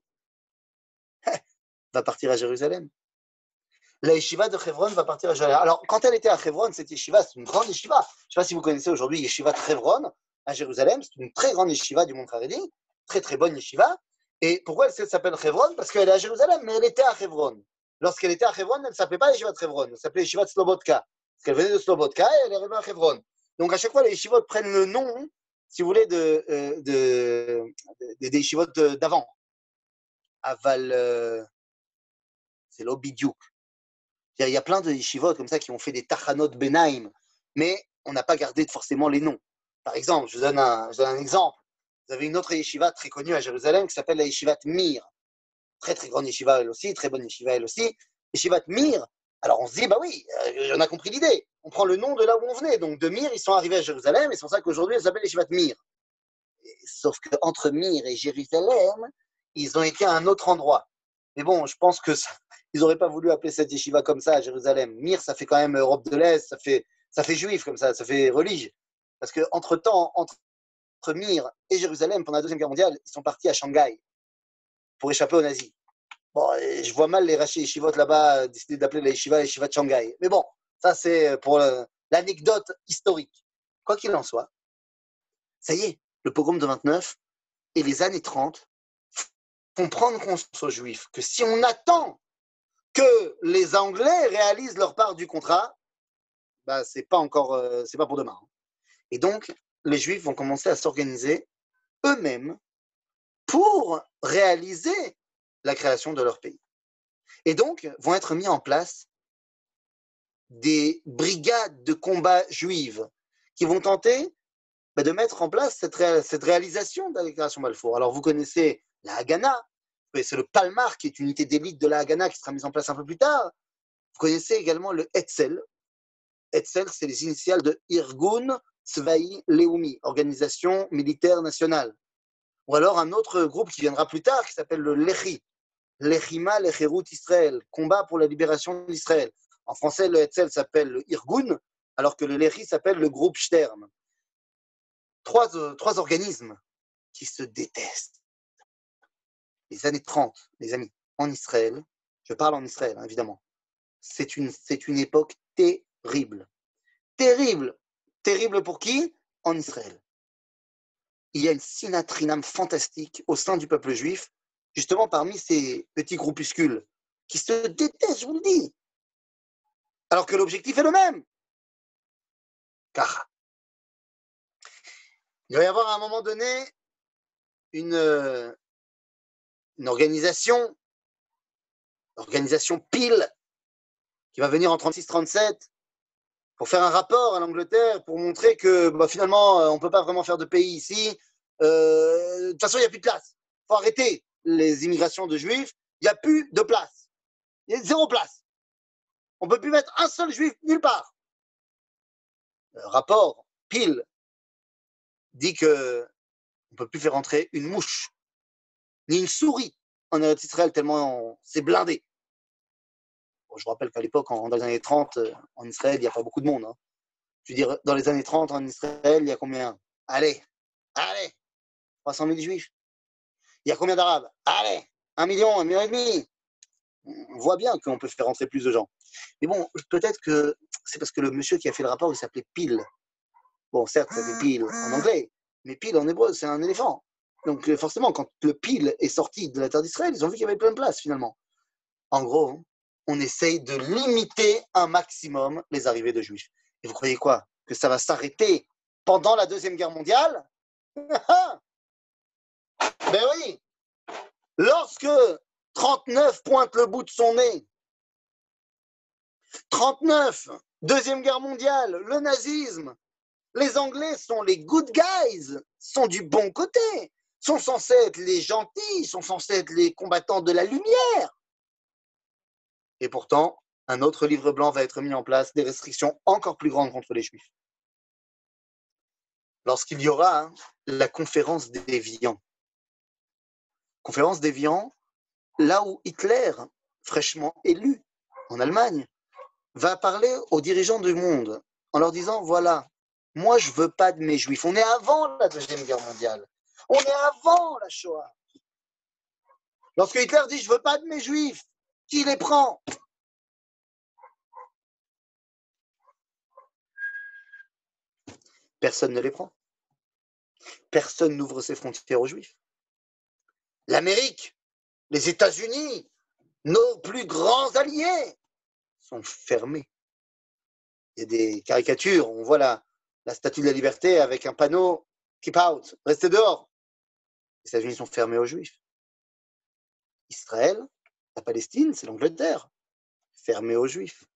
va partir à Jérusalem. La yeshiva de Hebron va partir à Jérusalem. Alors, quand elle était à Hebron, cette yeshiva, c'est une grande yeshiva. Je ne sais pas si vous connaissez aujourd'hui yeshiva de Hebron à Jérusalem. C'est une très grande yeshiva du Mont Haredi, très très bonne yeshiva. Et pourquoi elle s'appelle Hebron? Parce qu'elle est à Jérusalem, mais elle était à Hebron. lorsqu'elle était à Hebron, elle ne s'appelait pas Yeshivat Hebron, elle s'appelait Yeshivat Slobodka. Parce qu'elle venait de Slobodka et elle est arrivée à Hebron. Donc à chaque fois, les yeshivot prennent le nom, si vous voulez, de, de, de, de des yeshivot d'avant. Aval, euh, c'est l'Obidiouk. Il y a plein de yeshivot comme ça qui ont fait des tachanot benaim, mais on n'a pas gardé forcément les noms. Par exemple, je vous donne un, je donne un exemple. Vous avez une autre yeshiva très connue à Jérusalem qui s'appelle la yeshivat Mir. Très très grande yeshiva elle aussi, très bonne yeshiva elle aussi. Yeshivat Mir. Alors on se dit, bah oui, euh, on a compris l'idée. On prend le nom de là où on venait. Donc de Mir, ils sont arrivés à Jérusalem et c'est pour ça qu'aujourd'hui, elle s'appelle yeshivat Mir. Et, sauf qu'entre Mir et Jérusalem, ils ont été à un autre endroit. Mais bon, je pense que ça, ils n'auraient pas voulu appeler cette yeshiva comme ça à Jérusalem. Mir, ça fait quand même Europe de l'Est, ça fait, ça fait juif comme ça, ça fait religieux. Parce qu'entre-temps, entre Mir et Jérusalem, pendant la Deuxième Guerre mondiale, ils sont partis à Shanghai pour échapper aux nazis. Bon, je vois mal les rachis yeshivot là-bas décider d'appeler la yeshiva la yeshiva de Shanghai. Mais bon, ça c'est pour l'anecdote historique. Quoi qu'il en soit, ça y est, le pogrom de vingt-neuf et les années trente font prendre conscience aux Juifs que si on attend que les Anglais réalisent leur part du contrat, bah, c'est pas encore, euh, c'est pas pour demain. Et donc, les Juifs vont commencer à s'organiser eux-mêmes pour réaliser la création de leur pays. Et donc, vont être mis en place des brigades de combat juives qui vont tenter bah, de mettre en place cette, ré cette réalisation de la déclaration Balfour. Alors, vous connaissez la Haganah, c'est le Palmar qui est une unité d'élite de la Haganah qui sera mise en place un peu plus tard. Vous connaissez également le Hetzel. Hetzel, c'est les initiales de Irgun Tzvaï Leumi, organisation militaire nationale. Ou alors un autre groupe qui viendra plus tard qui s'appelle le Lechi, Lechima Lecherut Israël, combat pour la libération d'Israël. En français, le Hetzel s'appelle le Irgun, alors que le Lechi s'appelle le groupe Stern. Trois, euh, trois organismes qui se détestent. Les années trente, les amis, en Israël, je parle en Israël, hein, évidemment, c'est une, c'est une époque terrible. Terrible. Terrible pour qui? En Israël. Il y a une sinatrinam fantastique au sein du peuple juif, justement parmi ces petits groupuscules qui se détestent, je vous le dis. Alors que l'objectif est le même. Car il va y avoir à un moment donné une, une organisation, organisation pile, qui va venir en trente-six trente-sept pour faire un rapport à l'Angleterre pour montrer que bah, finalement, on ne peut pas vraiment faire de pays ici. Euh, de toute façon, il n'y a plus de place. Il faut arrêter les immigrations de juifs. Il n'y a plus de place. Il y a zéro place. On ne peut plus mettre un seul juif nulle part. Le rapport pile dit qu'on ne peut plus faire entrer une mouche, ni une souris en Eretz Israël, tellement c'est blindé. Bon, je vous rappelle qu'à l'époque, dans les années trente, en Israël, il n'y a pas beaucoup de monde. Hein. Je veux dire, dans les années trente, en Israël, il y a combien? Allez, allez, trois cent mille juifs. Il y a combien d'arabes? Allez, un million, un million et demi. On voit bien qu'on peut faire rentrer plus de gens. Mais bon, peut-être que c'est parce que le monsieur qui a fait le rapport, il s'appelait Pile. Bon, certes, c'était Pile en anglais, mais Pile en hébreu, c'est un éléphant. Donc forcément, quand le Pile est sorti de la terre d'Israël, ils ont vu qu'il y avait plein de place finalement. En gros, on essaye de limiter un maximum les arrivées de juifs. Et vous croyez quoi? Que ça va s'arrêter pendant la Deuxième Guerre mondiale? Ben oui. Lorsque trente-neuf pointe le bout de son nez, trente-neuf, Deuxième Guerre mondiale, le nazisme, les Anglais sont les good guys, sont du bon côté, sont censés être les gentils, sont censés être les combattants de la lumière. Et pourtant, un autre livre blanc va être mis en place, des restrictions encore plus grandes contre les Juifs. Lorsqu'il y aura hein, la conférence d'Évian. Conférence d'Évian, là où Hitler, fraîchement élu en Allemagne, va parler aux dirigeants du monde en leur disant, voilà, moi je veux pas de mes Juifs. On est avant la Deuxième Guerre mondiale. On est avant la Shoah. Lorsque Hitler dit, je veux pas de mes Juifs, qui les prend? Personne ne les prend. Personne n'ouvre ses frontières aux Juifs. L'Amérique, les États-Unis, nos plus grands alliés sont fermés. Il y a des caricatures, on voit la, la statue de la liberté avec un panneau « Keep out », restez dehors. Les États-Unis sont fermés aux Juifs. Israël, la Palestine, c'est l'Angleterre, fermé aux Juifs.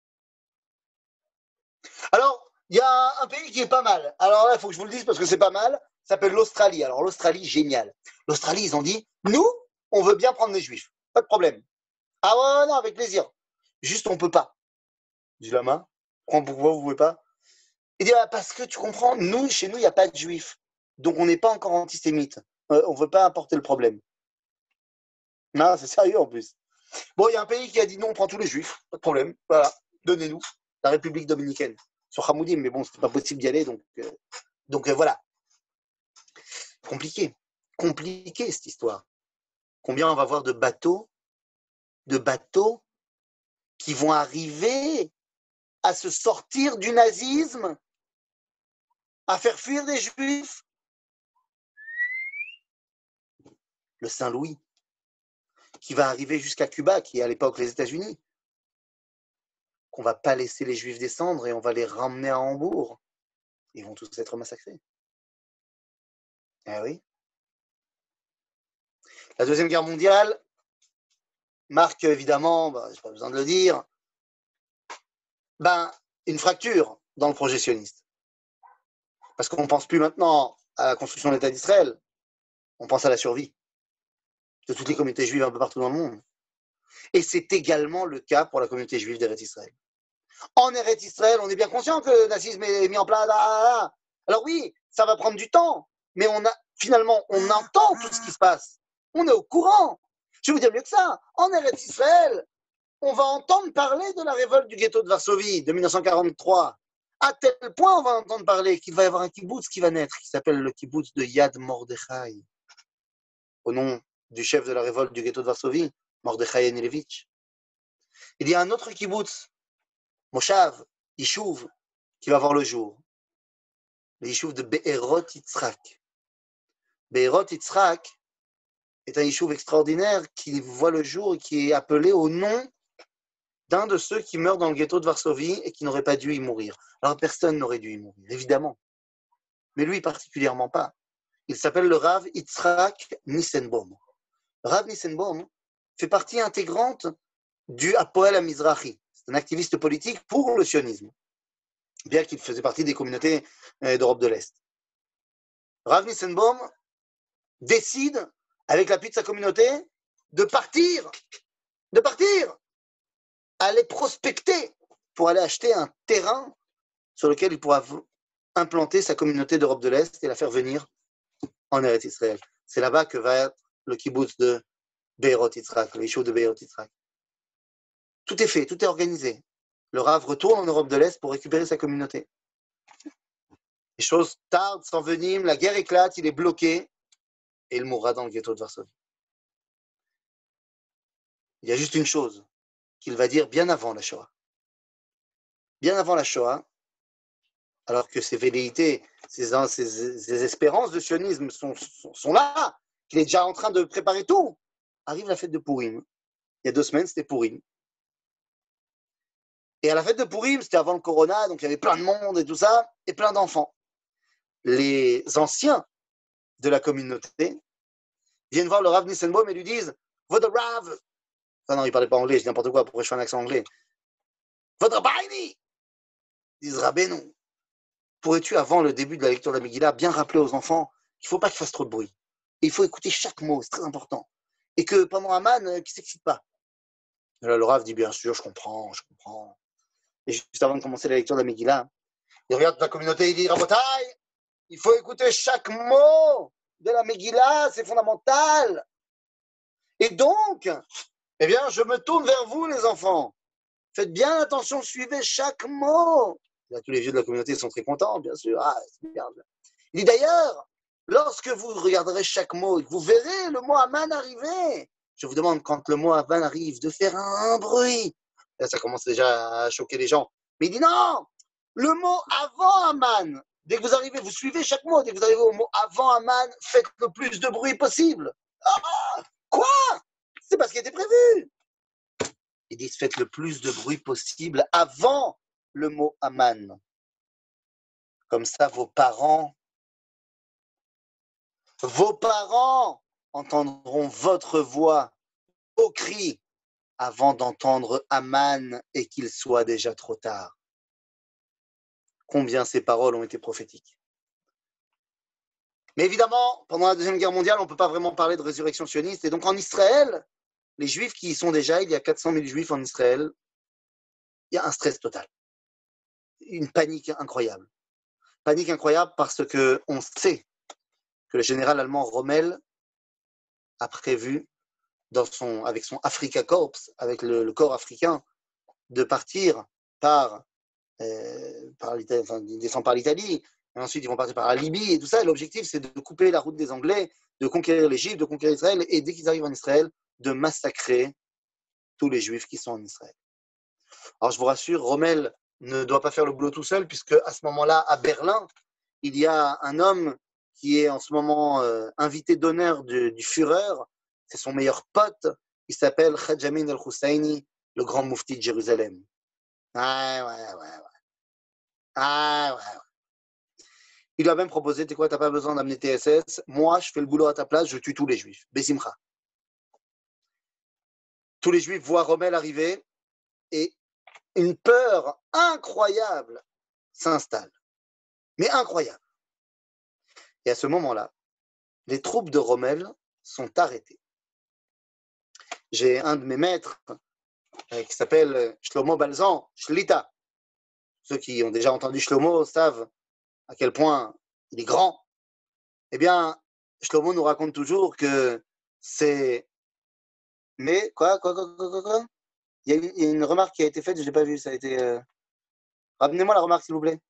Alors, il y a un pays qui est pas mal. Alors là, il faut que je vous le dise parce que c'est pas mal. Ça s'appelle l'Australie. Alors l'Australie, génial. L'Australie, ils ont dit, nous, on veut bien prendre les Juifs. Pas de problème. Ah ouais, non, avec plaisir. Juste, on peut pas. Je dis la main. Pourquoi vous pouvez pas? Il dit, ah, parce que tu comprends, nous, chez nous, il n'y a pas de Juifs. Donc, on n'est pas encore antisémite. Euh, on ne veut pas apporter le problème. Non, c'est sérieux en plus. Bon, il y a un pays qui a dit non, on prend tous les Juifs. Pas de problème. Voilà. Donnez-nous. La République dominicaine. Sur Hamoudim, mais bon, c'était pas possible d'y aller, donc, euh, donc euh, voilà. Compliqué, compliqué cette histoire. Combien on va voir de bateaux, de bateaux qui vont arriver à se sortir du nazisme, à faire fuir des Juifs. Le Saint-Louis, qui va arriver jusqu'à Cuba, qui est à l'époque les États-Unis, qu'on va pas laisser les Juifs descendre et on va les ramener à Hambourg. Ils vont tous être massacrés. Ah oui. La Deuxième Guerre mondiale marque évidemment, bah, je n'ai pas besoin de le dire, ben, une fracture dans le projet sioniste. Parce qu'on ne pense plus maintenant à la construction de l'État d'Israël, on pense à la survie de toutes les communautés juives un peu partout dans le monde. Et c'est également le cas pour la communauté juive d'Eretz Israël. En Eretz Israël, on est bien conscient que le nazisme est mis en place. Là. Alors oui, ça va prendre du temps, mais on a, finalement, on entend tout ce qui se passe. On est au courant. Je vais vous dire mieux que ça. En Eretz Israël, on va entendre parler de la révolte du ghetto de Varsovie de mille neuf cent quarante-trois. À tel point, on va entendre parler qu'il va y avoir un kibbutz qui va naître, qui s'appelle le kibbutz de Yad Mordechai, au nom du chef de la révolte du ghetto de Varsovie, Mordechai Enilevitch. Il y a un autre kibbutz, Moshav, Yishuv, qui va voir le jour. Le Yishuv de Be'erot Yitzhak. Be'erot Yitzhak est un Yishuv extraordinaire qui voit le jour et qui est appelé au nom d'un de ceux qui meurent dans le ghetto de Varsovie et qui n'auraient pas dû y mourir. Alors personne n'aurait dû y mourir, évidemment. Mais lui particulièrement pas. Il s'appelle le Rav Yitzhak Nissenbaum. Rav Nissenbaum fait partie intégrante du Hapoel HaMizrahi. C'est un activiste politique pour le sionisme, bien qu'il faisait partie des communautés d'Europe de l'Est. Rav Nissenbaum décide, avec l'appui de sa communauté, de partir, de partir, aller prospecter pour aller acheter un terrain sur lequel il pourra implanter sa communauté d'Europe de l'Est et la faire venir en Eretz Israël. C'est là-bas que va être le kibbutz de Be'erot Yitzhak, le Yishuv de Be'erot Yitzhak. Tout est fait, tout est organisé. Le Rav retourne en Europe de l'Est pour récupérer sa communauté. Les choses tardent, s'enveniment, la guerre éclate, il est bloqué et il mourra dans le ghetto de Varsovie. Il y a juste une chose qu'il va dire bien avant la Shoah. Bien avant la Shoah, alors que ses velléités, ses, ses, ses espérances de sionisme sont, sont, sont là, qu'il est déjà en train de préparer tout, arrive la fête de Purim. Il y a deux semaines, c'était Purim. Et à la fête de Purim, c'était avant le Corona, donc il y avait plein de monde et tout ça, et plein d'enfants. Les anciens de la communauté viennent voir le Rav Nissenbaum et lui disent « Votre Rav !» Ah non, il ne parlait pas anglais, je dis n'importe quoi, pourquoi je fais un accent anglais ? « Votre Baini !» Ils disent « Rabbeinu, pourrais-tu, avant le début de la lecture de la Megillah, bien rappeler aux enfants qu'il ne faut pas qu'ils fassent trop de bruit. Et il faut écouter chaque mot, c'est très important. Et que pendant Aman, euh, qu'ils ne s'excitent pas. » Et là, le Rav dit « Bien sûr, je comprends, je comprends. » Et juste avant de commencer la lecture de la Megillah, il regarde la communauté et il dit « Rabotai, il faut écouter chaque mot de la Megillah, c'est fondamental. Et donc, eh bien, je me tourne vers vous, les enfants. Faites bien attention, suivez chaque mot. » Là, tous les vieux de la communauté sont très contents, bien sûr. Ah, c'est bien. Il dit d'ailleurs, lorsque vous regarderez chaque mot et que vous verrez le mot Aman arriver, je vous demande, quand le mot Aman arrive, de faire un bruit. Là, ça commence déjà à choquer les gens. Mais il dit non, le mot avant Aman. Dès que vous arrivez, vous suivez chaque mot. Dès que vous arrivez au mot avant Aman, faites le plus de bruit possible. Ah, quoi? C'est pas ce qui était prévu. Ils disent faites le plus de bruit possible avant le mot Aman. Comme ça, vos parents, vos parents entendront votre voix au cri avant d'entendre Aman et qu'il soit déjà trop tard. Combien ces paroles ont été prophétiques. Mais évidemment, pendant la Deuxième Guerre mondiale, on ne peut pas vraiment parler de résurrection sioniste. Et donc en Israël, les Juifs qui y sont déjà, il y a quatre cent mille Juifs en Israël, il y a un stress total. Une panique incroyable. Panique incroyable parce qu'on sait que le général allemand Rommel a prévu, dans son, avec son Africa Corps, avec le, le corps africain, de partir par, euh, par l'Italie, enfin, ils descendent par l'Italie, et ensuite ils vont partir par la Libye et tout ça. Et l'objectif, c'est de couper la route des Anglais, de conquérir l'Égypte, de conquérir Israël, et dès qu'ils arrivent en Israël, de massacrer tous les Juifs qui sont en Israël. Alors je vous rassure, Rommel ne doit pas faire le boulot tout seul, puisque à ce moment-là, à Berlin, il y a un homme qui est en ce moment euh, invité d'honneur du, du Führer. C'est son meilleur pote. Il s'appelle Haj Amin al-Husseini, le grand moufti de Jérusalem. Ah ouais, ouais, ouais. Ah ouais, ouais. Il lui a même proposé, tu sais quoi, t'as pas besoin d'amener T S S. Moi, je fais le boulot à ta place, je tue tous les Juifs. Besimcha. Tous les Juifs voient Rommel arriver et une peur incroyable s'installe. Mais incroyable. Et à ce moment-là, les troupes de Rommel sont arrêtées. J'ai un de mes maîtres euh, qui s'appelle Shlomo Balzan, Shlita. Ceux qui ont déjà entendu Shlomo savent à quel point il est grand. Eh bien, Shlomo nous raconte toujours que c'est... Mais quoi, quoi, quoi, quoi, quoi, quoi il, y a une, il y a une remarque qui a été faite, je ne l'ai pas vue, ça a été... Euh... Ramenez-moi la remarque, s'il vous plaît.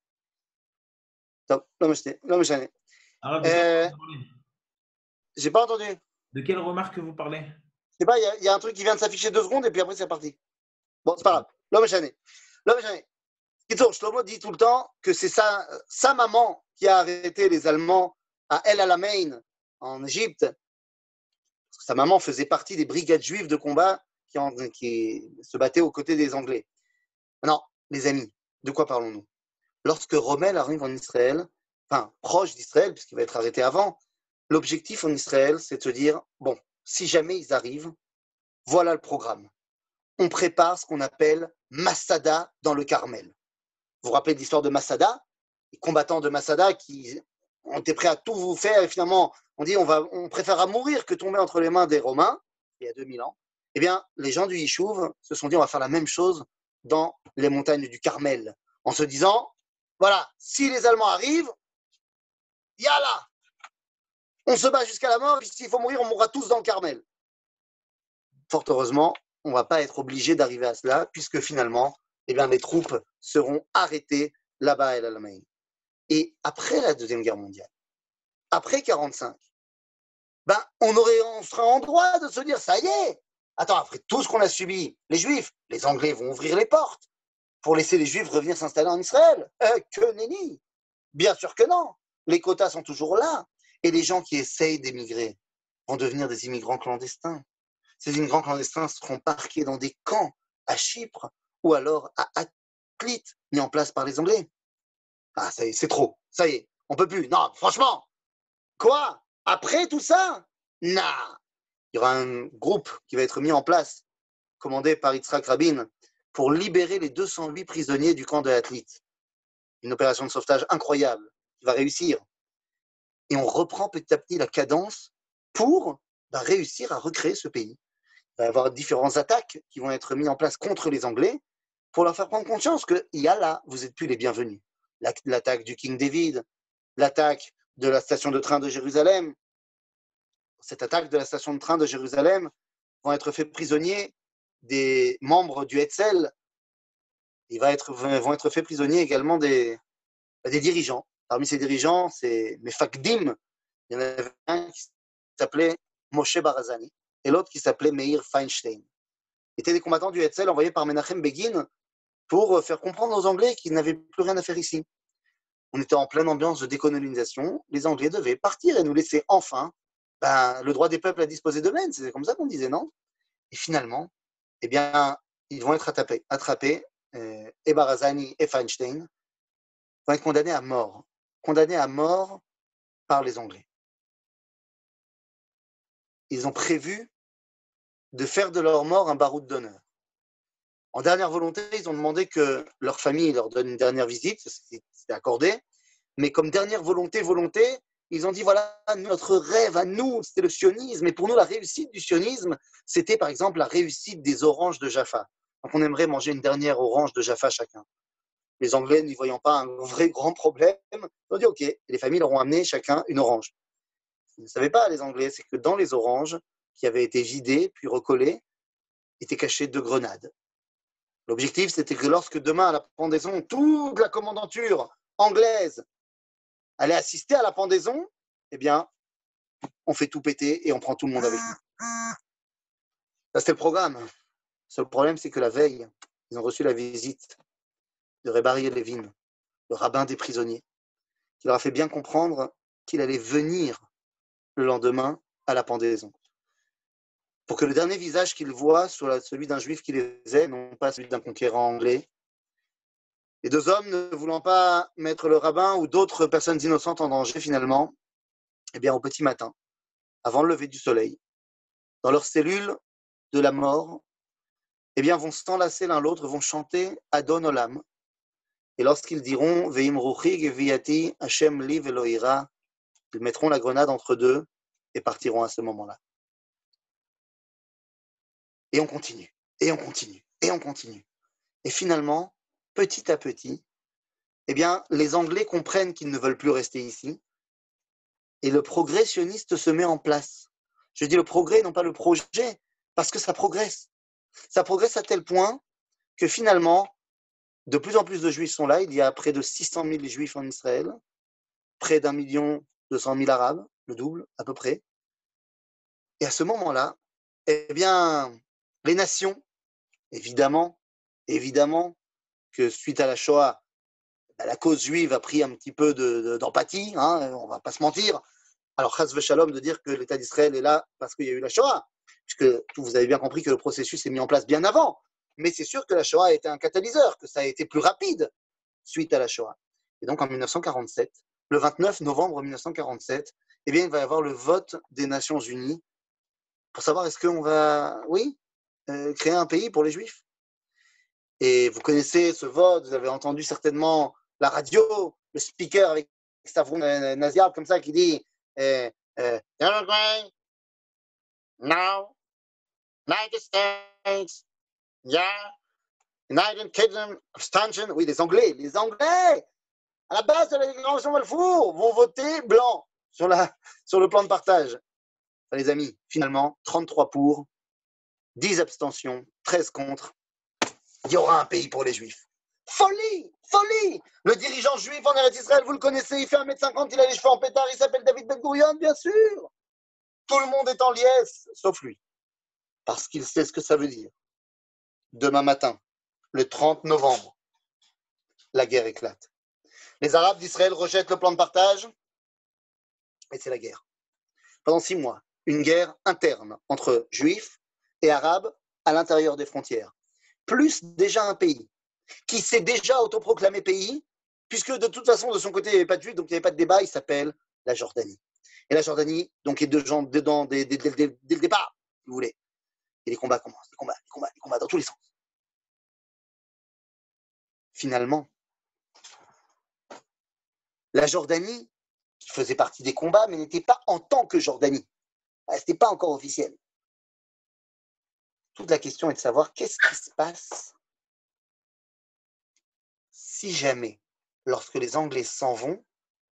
Top, l'homme chané. Alors, de quelle Euh, remarque vous parlez j'ai pas entendu. De quelle remarque vous parlez? Je sais pas, il y, y a un truc qui vient de s'afficher deux secondes et puis après c'est parti. Bon, c'est pas grave. L'homme chané. L'homme chané. Shlomo dit tout le temps que c'est sa, sa maman qui a arrêté les Allemands à El Alamein, en Égypte. Parce que sa maman faisait partie des brigades juives de combat qui, en, qui se battaient aux côtés des Anglais. Non, les amis, de quoi parlons-nous? Lorsque Rommel arrive en Israël, enfin, proche d'Israël, puisqu'il va être arrêté avant, l'objectif en Israël, c'est de se dire, bon, si jamais ils arrivent, voilà le programme. On prépare ce qu'on appelle Massada dans le Carmel. Vous vous rappelez de l'histoire de Massada, les combattants de Massada qui ont été prêts à tout vous faire et finalement on dit on, va, on préférera mourir que tomber entre les mains des Romains, il y a deux mille ans. Eh bien, les gens du Yishuv se sont dit on va faire la même chose dans les montagnes du Carmel, en se disant, voilà, si les Allemands arrivent, yallah, on se bat jusqu'à la mort, et s'il faut mourir, on mourra tous dans le Carmel. Fort heureusement, on ne va pas être obligé d'arriver à cela, puisque finalement, eh bien, les troupes seront arrêtées là-bas à El Alamein. Et après la Deuxième Guerre mondiale, après quarante-cinq, ben, on, aurait, on serait en droit de se dire, ça y est, attends, après tout ce qu'on a subi, les Juifs, les Anglais vont ouvrir les portes pour laisser les Juifs revenir s'installer en Israël. Euh, que nenni. Bien sûr que non. Les quotas sont toujours là. Et les gens qui essayent d'émigrer vont devenir des immigrants clandestins. Ces immigrants clandestins seront parqués dans des camps à Chypre ou alors à Atlit, mis en place par les Anglais. Ah, ça y est, c'est trop. Ça y est, on peut plus. Non, franchement. Quoi? Après tout ça? Non. Il y aura un groupe qui va être mis en place, commandé par Yitzhak Rabin, pour libérer les deux cent huit prisonniers du camp de Atlit. Une opération de sauvetage incroyable qui va réussir. Et on reprend petit à petit la cadence pour bah, réussir à recréer ce pays. Il va y avoir différentes attaques qui vont être mises en place contre les Anglais pour leur faire prendre conscience que, yallah, vous n'êtes plus les bienvenus. L'attaque du King David, l'attaque de la station de train de Jérusalem. Cette attaque de la station de train de Jérusalem vont être faits prisonniers des membres du Hetzel. Il va être, vont être faits prisonniers également des, des dirigeants. Parmi ces dirigeants, c'est Mefakdim. Il y en avait un qui s'appelait Moshe Barazani et l'autre qui s'appelait Meir Feinstein. C'était des combattants du Hetzel envoyés par Menachem Begin pour faire comprendre aux Anglais qu'ils n'avaient plus rien à faire ici. On était en pleine ambiance de décolonisation. Les Anglais devaient partir et nous laisser enfin ben, le droit des peuples à disposer d'eux-mêmes. C'est comme ça qu'on disait, non? Et finalement, eh bien, ils vont être attrapés, attrapés euh, et Barazani et Feinstein vont être condamnés à mort, condamnés à mort par les Anglais. Ils ont prévu de faire de leur mort un baroud d'honneur. En dernière volonté, ils ont demandé que leur famille leur donne une dernière visite, c'était accordé, mais comme dernière volonté, volonté, ils ont dit, voilà, notre rêve à nous, c'était le sionisme, et pour nous, la réussite du sionisme, c'était par exemple la réussite des oranges de Jaffa. Donc on aimerait manger une dernière orange de Jaffa chacun. Les Anglais, n'y voyant pas un vrai grand problème, ont dit, ok, et les familles leur ont amené chacun une orange. Ils ne savaient pas, les Anglais, c'est que dans les oranges, qui avaient été vidées, puis recollées, étaient cachées deux grenades. L'objectif, c'était que lorsque demain, à la pendaison, toute la commandanture anglaise allait assister à la pendaison, eh bien, on fait tout péter et on prend tout le monde avec nous. Ça, c'était le programme. Le seul problème, c'est que la veille, ils ont reçu la visite de Rebbe Levin, le rabbin des prisonniers, qui leur a fait bien comprendre qu'il allait venir le lendemain à la pendaison. Pour que le dernier visage qu'ils voient soit celui d'un juif qui les aime, non pas celui d'un conquérant anglais. Les deux hommes, ne voulant pas mettre le rabbin ou d'autres personnes innocentes en danger, finalement, eh bien, au petit matin, avant le lever du soleil, dans leur cellule de la mort, eh bien, vont s'enlacer l'un l'autre, vont chanter Adon Olam. Et lorsqu'ils diront Veim Ruchig Viati Hashem Li Velo Ira, ils mettront la grenade entre deux et partiront à ce moment-là. Et on continue, et on continue, et on continue. Et finalement, petit à petit, eh bien, les Anglais comprennent qu'ils ne veulent plus rester ici, et le progrès sioniste se met en place. Je dis le progrès, non pas le projet, parce que ça progresse. Ça progresse à tel point que finalement, de plus en plus de Juifs sont là. Il y a près de six cent mille Juifs en Israël, près d'un million deux cent mille Arabes, le double à peu près. Et à ce moment-là, eh bien, les nations, évidemment, évidemment, que suite à la Shoah, la cause juive a pris un petit peu de, de, d'empathie, hein, on ne va pas se mentir. Alors, chas v'shalom de dire que l'État d'Israël est là parce qu'il y a eu la Shoah, puisque vous avez bien compris que le processus est mis en place bien avant. Mais c'est sûr que la Shoah a été un catalyseur, que ça a été plus rapide suite à la Shoah. Et donc, en mille neuf cent quarante-sept, le vingt-neuf novembre mille neuf cent quarante-sept, eh bien, il va y avoir le vote des Nations Unies pour savoir est-ce qu'on va, oui, euh, créer un pays pour les Juifs. Et vous connaissez ce vote, vous avez entendu certainement la radio, le speaker avec Stavron Nazial comme ça qui dit euh, euh, now, United States, yeah, United Kingdom, abstention, oui, les Anglais, les Anglais, à la base de la déclaration Balfour, vont voter blanc sur, la, sur le plan de partage. Enfin, les amis, finalement, trente-trois pour, dix abstentions, treize contre. Il y aura un pays pour les Juifs. Folie, folie. Le dirigeant juif en Eretz Israël, vous le connaissez, il fait un mètre cinquante, il a les cheveux en pétard, il s'appelle David Ben Gurion, bien sûr. Tout le monde est en liesse, sauf lui. Parce qu'il sait ce que ça veut dire. Demain matin, le trente novembre, la guerre éclate. Les Arabes d'Israël rejettent le plan de partage et c'est la guerre. Pendant six mois, une guerre interne entre Juifs et Arabes à l'intérieur des frontières. Plus déjà un pays qui s'est déjà autoproclamé pays, puisque de toute façon, de son côté, il n'y avait pas de Juifs, donc il n'y avait pas de débat, il s'appelle la Jordanie. Et la Jordanie, donc, est dedans, dedans dès, dès, dès, dès, dès le départ, si vous voulez. Et les combats commencent, les combats, les combats, les combats dans tous les sens. Finalement, la Jordanie, qui faisait partie des combats, mais n'était pas en tant que Jordanie. Ce n'était pas encore officiel. Toute la question est de savoir qu'est-ce qui se passe si jamais, lorsque les Anglais s'en vont,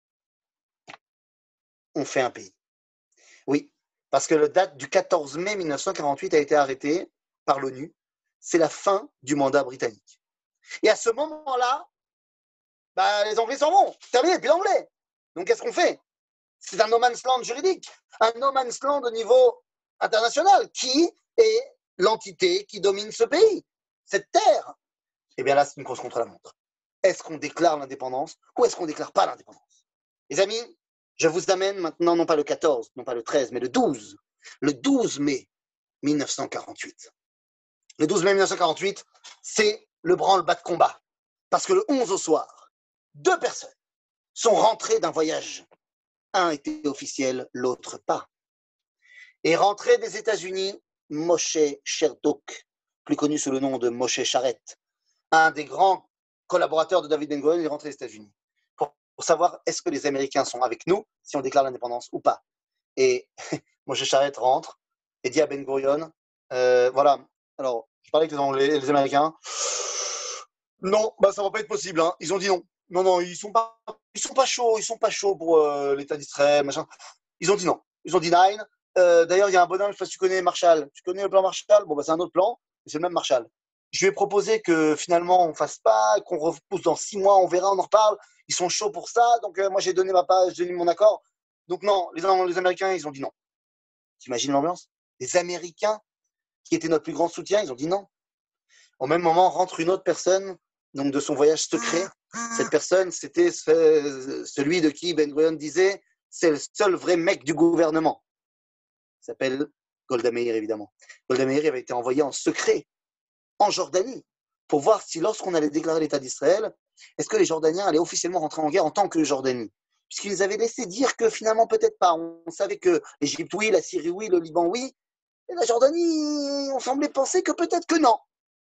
on fait un pays. Oui, parce que la date du quatorze mai mille neuf cent quarante-huit a été arrêtée par l'ONU. C'est la fin du mandat britannique. Et à ce moment-là, bah, les Anglais s'en vont. Terminé, plus d'Anglais. Donc qu'est-ce qu'on fait? C'est un no man's land juridique, un no man's land au niveau international. Qui est l'entité qui domine ce pays, cette terre? Eh bien là, c'est une course contre la montre. Est-ce qu'on déclare l'indépendance ou est-ce qu'on ne déclare pas l'indépendance? Les amis, je vous amène maintenant, non pas le quatorze, non pas le treize, mais le douze. Le douze mai mille neuf cent quarante-huit. Le douze mai mille neuf cent quarante-huit, c'est le branle-bas de combat. Parce que le onze au soir, deux personnes sont rentrées d'un voyage. Un était officiel, l'autre pas. Et rentré des États-Unis, Moshe Sherduk, plus connu sous le nom de Moshe Charette, un des grands collaborateurs de David Ben-Gurion, est rentré des États-Unis pour, pour savoir est-ce que les Américains sont avec nous si on déclare l'indépendance ou pas. Et Moshe Charette rentre et dit à Ben-Gurion, euh, voilà, alors je parlais avec les, les Américains, non, bah ça va pas être possible, hein. Ils ont dit non. Non, non, ils sont pas, ils sont pas chauds, ils sont pas chauds pour euh, l'État d'Israël, machin. Ils ont dit non. Ils ont dit nine. Euh, D'ailleurs, il y a un bonhomme, je sais pas si tu connais Marshall. Tu connais le plan Marshall? Bon, bah c'est un autre plan, mais c'est le même Marshall. Je lui ai proposé que finalement on fasse pas, qu'on repousse dans six mois, on verra, on en reparle. Ils sont chauds pour ça, donc euh, moi j'ai donné ma page, j'ai donné mon accord. Donc non, les, les Américains, ils ont dit non. T'imagines l'ambiance? Les Américains, qui étaient notre plus grand soutien, ils ont dit non. Au même moment, rentre une autre personne, donc de son voyage secret. Cette personne, c'était ce, celui de qui Ben-Gurion disait c'est le seul vrai mec du gouvernement. Il s'appelle Golda Meir, évidemment. Golda Meir avait été envoyé en secret en Jordanie pour voir si lorsqu'on allait déclarer l'État d'Israël, est-ce que les Jordaniens allaient officiellement rentrer en guerre en tant que Jordanie. Puisqu'ils nous avaient laissé dire que finalement, peut-être pas. On savait que l'Égypte, oui, la Syrie, oui, le Liban, oui. Et la Jordanie, on semblait penser que peut-être que non.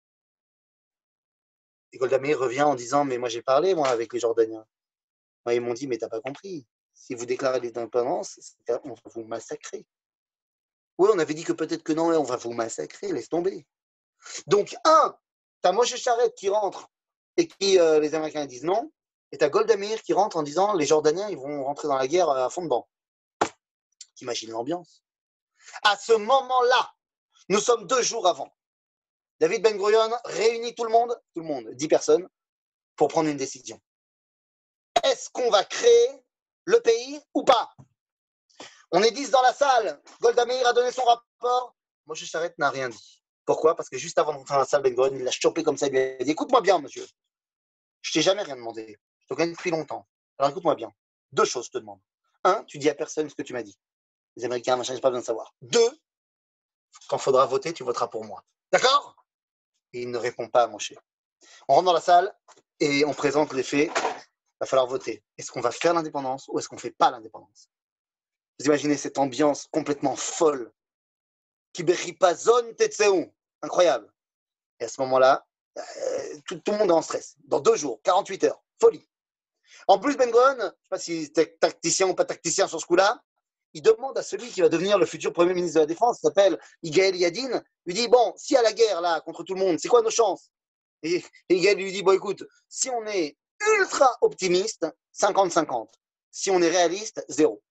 Et Golda Meir revient en disant, mais moi j'ai parlé, moi, avec les Jordaniens. Moi, ils m'ont dit, mais t'as pas compris. Si vous déclarez l'indépendance, on va vous massacrer. Oui, on avait dit que peut-être que non, on va vous massacrer, laisse tomber. Donc, un, t'as Moshe Charette qui rentre et qui, euh, les Américains disent non, et t'as Golda Meir qui rentre en disant, les Jordaniens, ils vont rentrer dans la guerre à fond de banc. T'imagines l'ambiance. À ce moment-là, nous sommes deux jours avant. David Ben-Gurion réunit tout le monde, tout le monde, dix personnes, pour prendre une décision. Est-ce qu'on va créer le pays ou pas? On est dix dans la salle. Golda Meir a donné son rapport. Moshe Charette n'a rien dit. Pourquoi? Parce que juste avant d'entrer dans la salle, Ben-Gurion, il l'a chopé comme ça. Il lui a dit, écoute-moi bien, monsieur. Je t'ai jamais rien demandé. Je te connais depuis longtemps. Alors écoute-moi bien. Deux choses, je te demande. Un, tu dis à personne ce que tu m'as dit. Les Américains, machin, j'ai pas besoin de savoir. Deux, quand il faudra voter, tu voteras pour moi. D'accord? Et il ne répond pas à Moshe. On rentre dans la salle et on présente les faits. Il va falloir voter. Est-ce qu'on va faire l'indépendance ou est-ce qu'on ne fait pas l'indépendance? Vous imaginez cette ambiance complètement folle. Kiberipazon Tetseu. Incroyable. Et à ce moment-là, euh, tout, tout le monde est en stress. Dans deux jours, quarante-huit heures, folie. En plus, Ben-Gurion, je ne sais pas si c'est tacticien ou pas tacticien sur ce coup-là, il demande à celui qui va devenir le futur Premier ministre de la Défense, qui s'appelle Yigael Yadin, lui dit, bon, s'il y a la guerre là contre tout le monde, c'est quoi nos chances? Et, et Yigael lui dit, bon écoute, si on est ultra optimiste, cinquante cinquante. Si on est réaliste, zéro.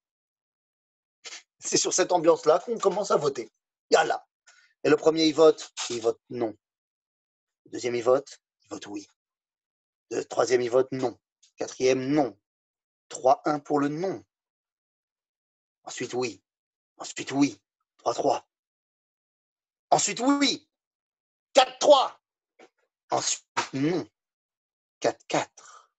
C'est sur cette ambiance-là qu'on commence à voter. Yallah. Et le premier, il vote, il vote non. Le deuxième, il vote, il vote oui. Le troisième, il vote non. Quatrième, non. trois un pour le non. Ensuite, oui. Ensuite, oui. trois trois. Ensuite, oui. quatre trois. Ensuite, non. quatre quatre.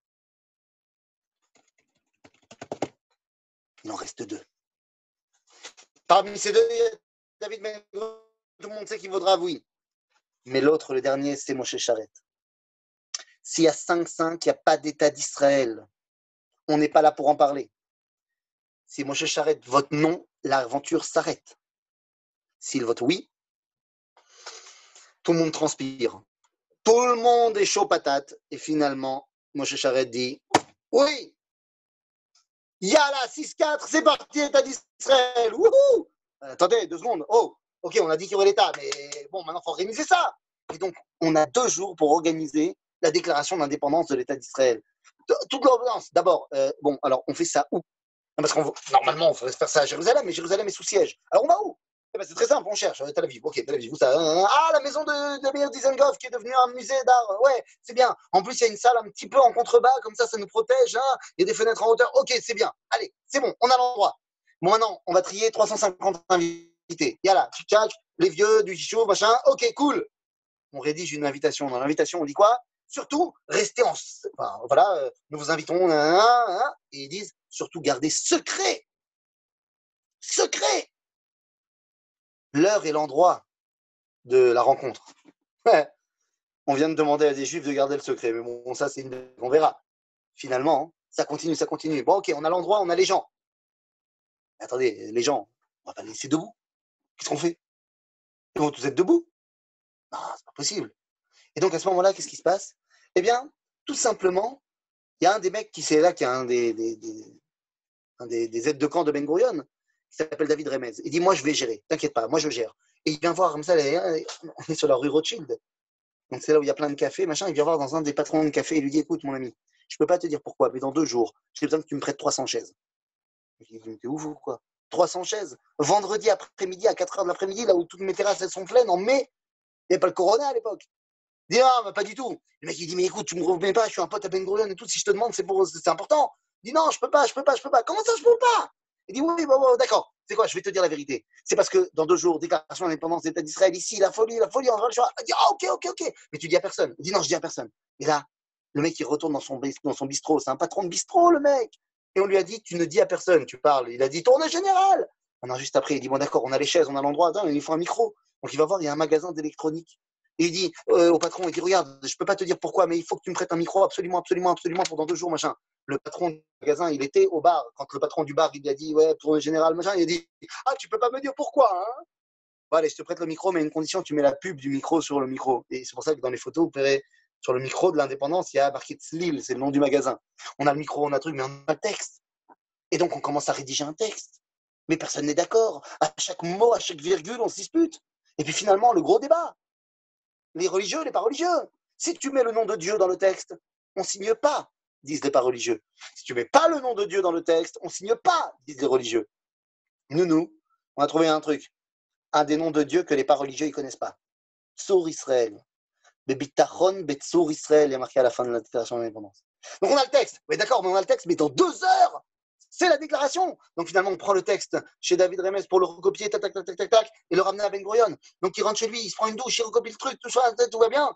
Il en reste deux. Parmi ces deux, David Ben-Gurion, tout le monde sait qu'il vaudra oui. Mais l'autre, le dernier, c'est Moshe Charette. S'il y a cinq cinq, il n'y a pas d'État d'Israël. On n'est pas là pour en parler. Si Moshe Charette vote non, l'aventure s'arrête. S'il vote oui, tout le monde transpire. Tout le monde est chaud patate. Et finalement, Moshe Charette dit oui. Yallah, six quatre, c'est parti, État d'Israël. Wouhou! Attendez, deux secondes. Oh, ok, on a dit qu'il y aurait l'État, mais bon, maintenant, il faut organiser ça. Et donc, on a deux jours pour organiser la déclaration d'indépendance de l'État d'Israël. Toute l'ordonnance. D'abord, euh, bon, alors, on fait ça où? Parce qu'on normalement, on ferait faire ça à Jérusalem, mais Jérusalem est sous siège. Alors, on va où? Eh ben, c'est très simple, on cherche. Tel Aviv, ok, Tel Aviv, où ça? Ah, la maison de, de Meir Dizengoff qui est devenue un musée d'art. Ouais, c'est bien. En plus, il y a une salle un petit peu en contrebas, comme ça, ça nous protège. Hein. Il y a des fenêtres en hauteur. Ok, c'est bien. Allez, c'est bon, on a l'endroit. Bon, maintenant, on va trier trois cent cinquante invités. Yallah, tchic-tchac, les vieux, du chichou, machin. Ok, cool. On rédige une invitation. Dans l'invitation, on dit quoi? Surtout, restez en. Enfin, voilà, euh, nous vous invitons. Hein, hein, et ils disent surtout, gardez secret. Secret. L'heure et l'endroit de la rencontre. Ouais. On vient de demander à des juifs de garder le secret. Mais bon, ça, c'est une... on verra. Finalement, hein, ça continue, ça continue. Bon, ok, on a l'endroit, on a les gens. Mais attendez, les gens, on va pas les laisser debout. Qu'est-ce qu'on fait? Ils vont tous être debout? Non, c'est pas possible. Et donc, à ce moment-là, qu'est-ce qui se passe? Eh bien, tout simplement, il y a un des mecs qui c'est là, qui est un des, des, des, un des, des aides de camp de Ben Gurion, qui s'appelle David Remez. Il dit, moi, je vais gérer. T'inquiète pas, moi, je gère. Et il vient voir comme ça, on est sur la rue Rothschild. Donc, c'est là où il y a plein de cafés, machin. Il vient voir dans un des patrons de café et il lui dit, écoute, mon ami, je peux pas te dire pourquoi, mais dans deux jours, j'ai besoin que tu me prêtes trois cents chaises. Il dit, t'es ouf ou quoi? trois cents chaises. Vendredi après-midi, à quatre heures de l'après-midi, là où toutes mes terrasses, elles sont pleines, en mai. Il n'y avait pas le corona à l'époque. Il dit, ah, mais pas du tout. Le mec, il dit, mais écoute, tu me remets pas, je suis un pote à Ben Gurion et tout, si je te demande, c'est pour, c'est important. Il dit, non, je peux pas, je peux pas, je peux pas. Comment ça, je peux pas? Il dit, oui, bon, bon d'accord. C'est quoi, je vais te dire la vérité. C'est parce que dans deux jours, déclaration d'indépendance d'État d'Israël, ici, la folie, la folie, on va le choix. Il dit, ah, ok, ok, ok. Mais tu dis à personne. Il dit, non, je dis à personne. Et là, le mec, il retourne dans son, dans son bistrot. C'est un patron de bistrot, le mec. Et on lui a dit, tu ne dis à personne, tu parles. Il a dit, tournée générale. Maintenant, juste après, il dit, bon, d'accord, on a les chaises, on a l'endroit, il nous faut un micro. Donc, il va voir, il y a un magasin d'électronique. Et il dit euh, au patron, il dit, regarde, je peux pas te dire pourquoi, mais il faut que tu me prêtes un micro absolument, absolument, absolument pendant deux jours, machin. Le patron du magasin, il était au bar. Quand le patron du bar, il lui a dit, ouais, tournée générale, machin, il a dit, ah, tu peux pas me dire pourquoi, hein? Bon, allez, je te prête le micro, mais à une condition, tu mets la pub du micro sur le micro. Et c'est pour ça que dans les photos, vous verrez, sur le micro de l'indépendance, il y a marqué Tzlil, c'est le nom du magasin. On a le micro, on a le truc, mais on a le texte. Et donc, on commence à rédiger un texte. Mais personne n'est d'accord. À chaque mot, à chaque virgule, on se dispute. Et puis finalement, le gros débat. Les religieux, les pas religieux. Si tu mets le nom de Dieu dans le texte, on ne signe pas, disent les pas religieux. Si tu mets pas le nom de Dieu dans le texte, on ne signe pas, disent les religieux. Nous, nous, on a trouvé un truc. Un des noms de Dieu que les pas religieux ne connaissent pas. Tsour Israël. Bebitachon Betsour Israël, il y a marqué à la fin de la déclaration d'indépendance. Donc on a le texte. Oui, d'accord, mais on a le texte, mais dans deux heures, c'est la déclaration. Donc finalement, on prend le texte chez David Remez pour le recopier, tac, tac, tac, tac, tac, tac, et le ramener à Ben Gurion. Donc il rentre chez lui, il se prend une douche, il recopie le truc, tout ça, tout va bien.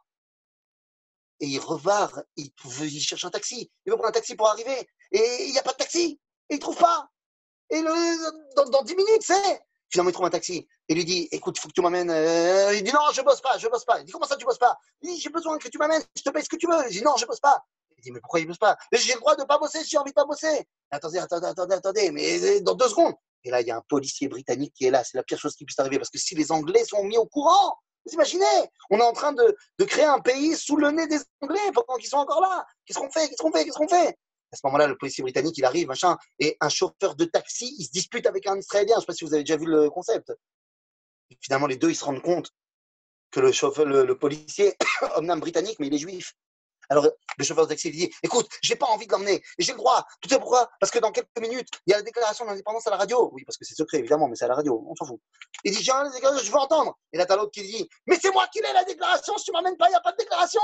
Et il repart, il, il cherche un taxi. Il veut prendre un taxi pour arriver. Et il n'y a pas de taxi. Et il ne trouve pas. Et le, dans, dans dix minutes, c'est. Finalement, il trouve un taxi. Et lui dit, écoute, il faut que tu m'amènes. Euh, il dit, non, je ne bosse pas, je ne bosse pas. Il dit, comment ça, tu ne bosses pas? Il dit, j'ai besoin que tu m'amènes, je te paye ce que tu veux. Il dit, non, je ne bosse pas. Il dit, mais pourquoi il ne bosse pas? Mais j'ai le droit de ne pas bosser si j'ai envie de ne pas bosser. Attendez, attendez, attendez, attendez, mais dans deux secondes. Et là, il y a un policier britannique qui est là. C'est la pire chose qui puisse arriver. Parce que si les Anglais sont mis au courant, vous imaginez, on est en train de, de créer un pays sous le nez des Anglais pendant qu'ils sont encore là. Qu'est-ce qu'on fait? Qu'est-ce qu'on fait? Qu'est-ce qu'on fait? À ce moment-là, le policier britannique, il arrive, machin, et un chauffeur de taxi, il se dispute avec un Israélien. Je ne sais pas si vous avez déjà vu le concept. Et finalement, les deux, ils se rendent compte que le chauffeur, le, le policier, homme d'âme britannique, mais il est juif. Alors, le chauffeur de taxi lui dit, écoute, j'ai pas envie de l'emmener, et j'ai le droit. Tu sais pourquoi? Parce que dans quelques minutes, il y a la déclaration d'indépendance à la radio. Oui, parce que c'est secret, évidemment, mais c'est à la radio, on s'en fout. Il dit, j'ai la déclaration, je veux entendre. Et là, t'as l'autre qui dit, mais c'est moi qui l'ai la déclaration, si tu m'emmènes pas, il n'y a pas de déclaration.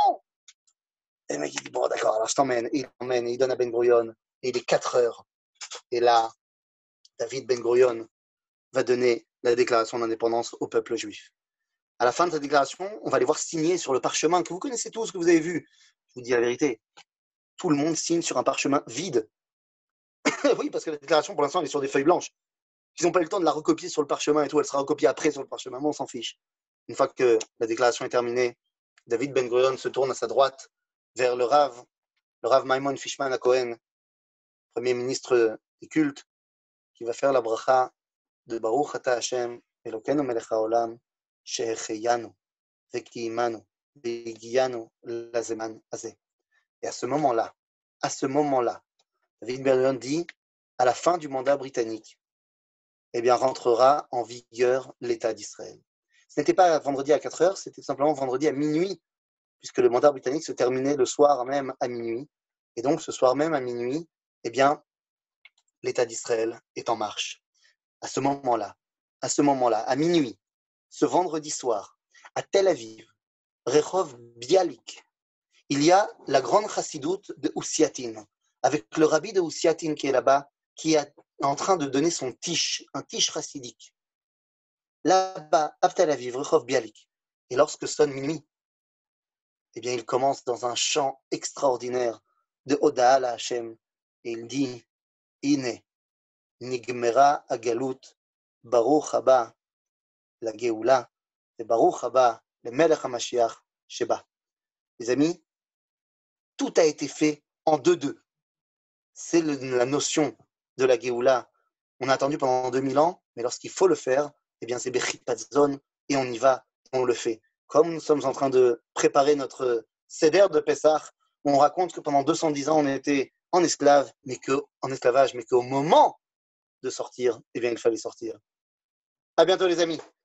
Et le mec, il dit, bon, d'accord, alors je t'emmène. Et il t'emmène, et il donne à Ben Gurion, et il est quatre heures. Et là, David Ben Gurion va donner la déclaration d'indépendance au peuple juif. À la fin de sa déclaration, on va les voir signer sur le parchemin que vous connaissez tous, que vous avez vu. Je vous dis la vérité. Tout le monde signe sur un parchemin vide. Oui, parce que la déclaration, pour l'instant, elle est sur des feuilles blanches. Ils n'ont pas eu le temps de la recopier sur le parchemin et tout. Elle sera recopiée après sur le parchemin. Mais on s'en fiche. Une fois que la déclaration est terminée, David Ben Gurion se tourne à sa droite vers le Rav, le Rav Maimon Fishman à Cohen, premier ministre des cultes, qui va faire la bracha de Baruch Ata Hashem, Elokeinu melech haolam, shehecheyanu, vekiimanu, veigiyanu lazeman azeh. Et à ce moment-là, à ce moment-là, David Ben Gurion dit, à la fin du mandat britannique, eh bien, rentrera en vigueur l'État d'Israël. Ce n'était pas vendredi à quatre heures, c'était simplement vendredi à minuit, puisque le mandat britannique se terminait le soir même à minuit. Et donc, ce soir même à minuit, eh bien, l'État d'Israël est en marche. À ce moment-là, à ce moment-là, à minuit, ce vendredi soir, à Tel Aviv, Rehov Bialik, il y a la grande chassidoute de Oussiatin, avec le rabbi de Oussiatin qui est là-bas, qui est en train de donner son tiche, un tiche chassidique. Là-bas, à Tel Aviv, Rehov Bialik. Et lorsque sonne minuit, eh bien, il commence dans un chant extraordinaire de Oda à Hashem. Et il dit, Ine, Nigmera Agalut, Baruch Haba, la Geoula, et Baruch Haba, le Melech HaMashiach, Sheba. Les amis, tout a été fait en deux-deux. C'est le, la notion de la Géoula. On a attendu pendant deux mille ans, mais lorsqu'il faut le faire, eh bien c'est Bechit Patzon, et on y va, on le fait. Comme nous sommes en train de préparer notre Seder de Pessah, on raconte que pendant deux cent dix ans, on était en esclave, mais que, en esclavage, mais qu'au moment de sortir, eh bien il fallait sortir. À bientôt les amis.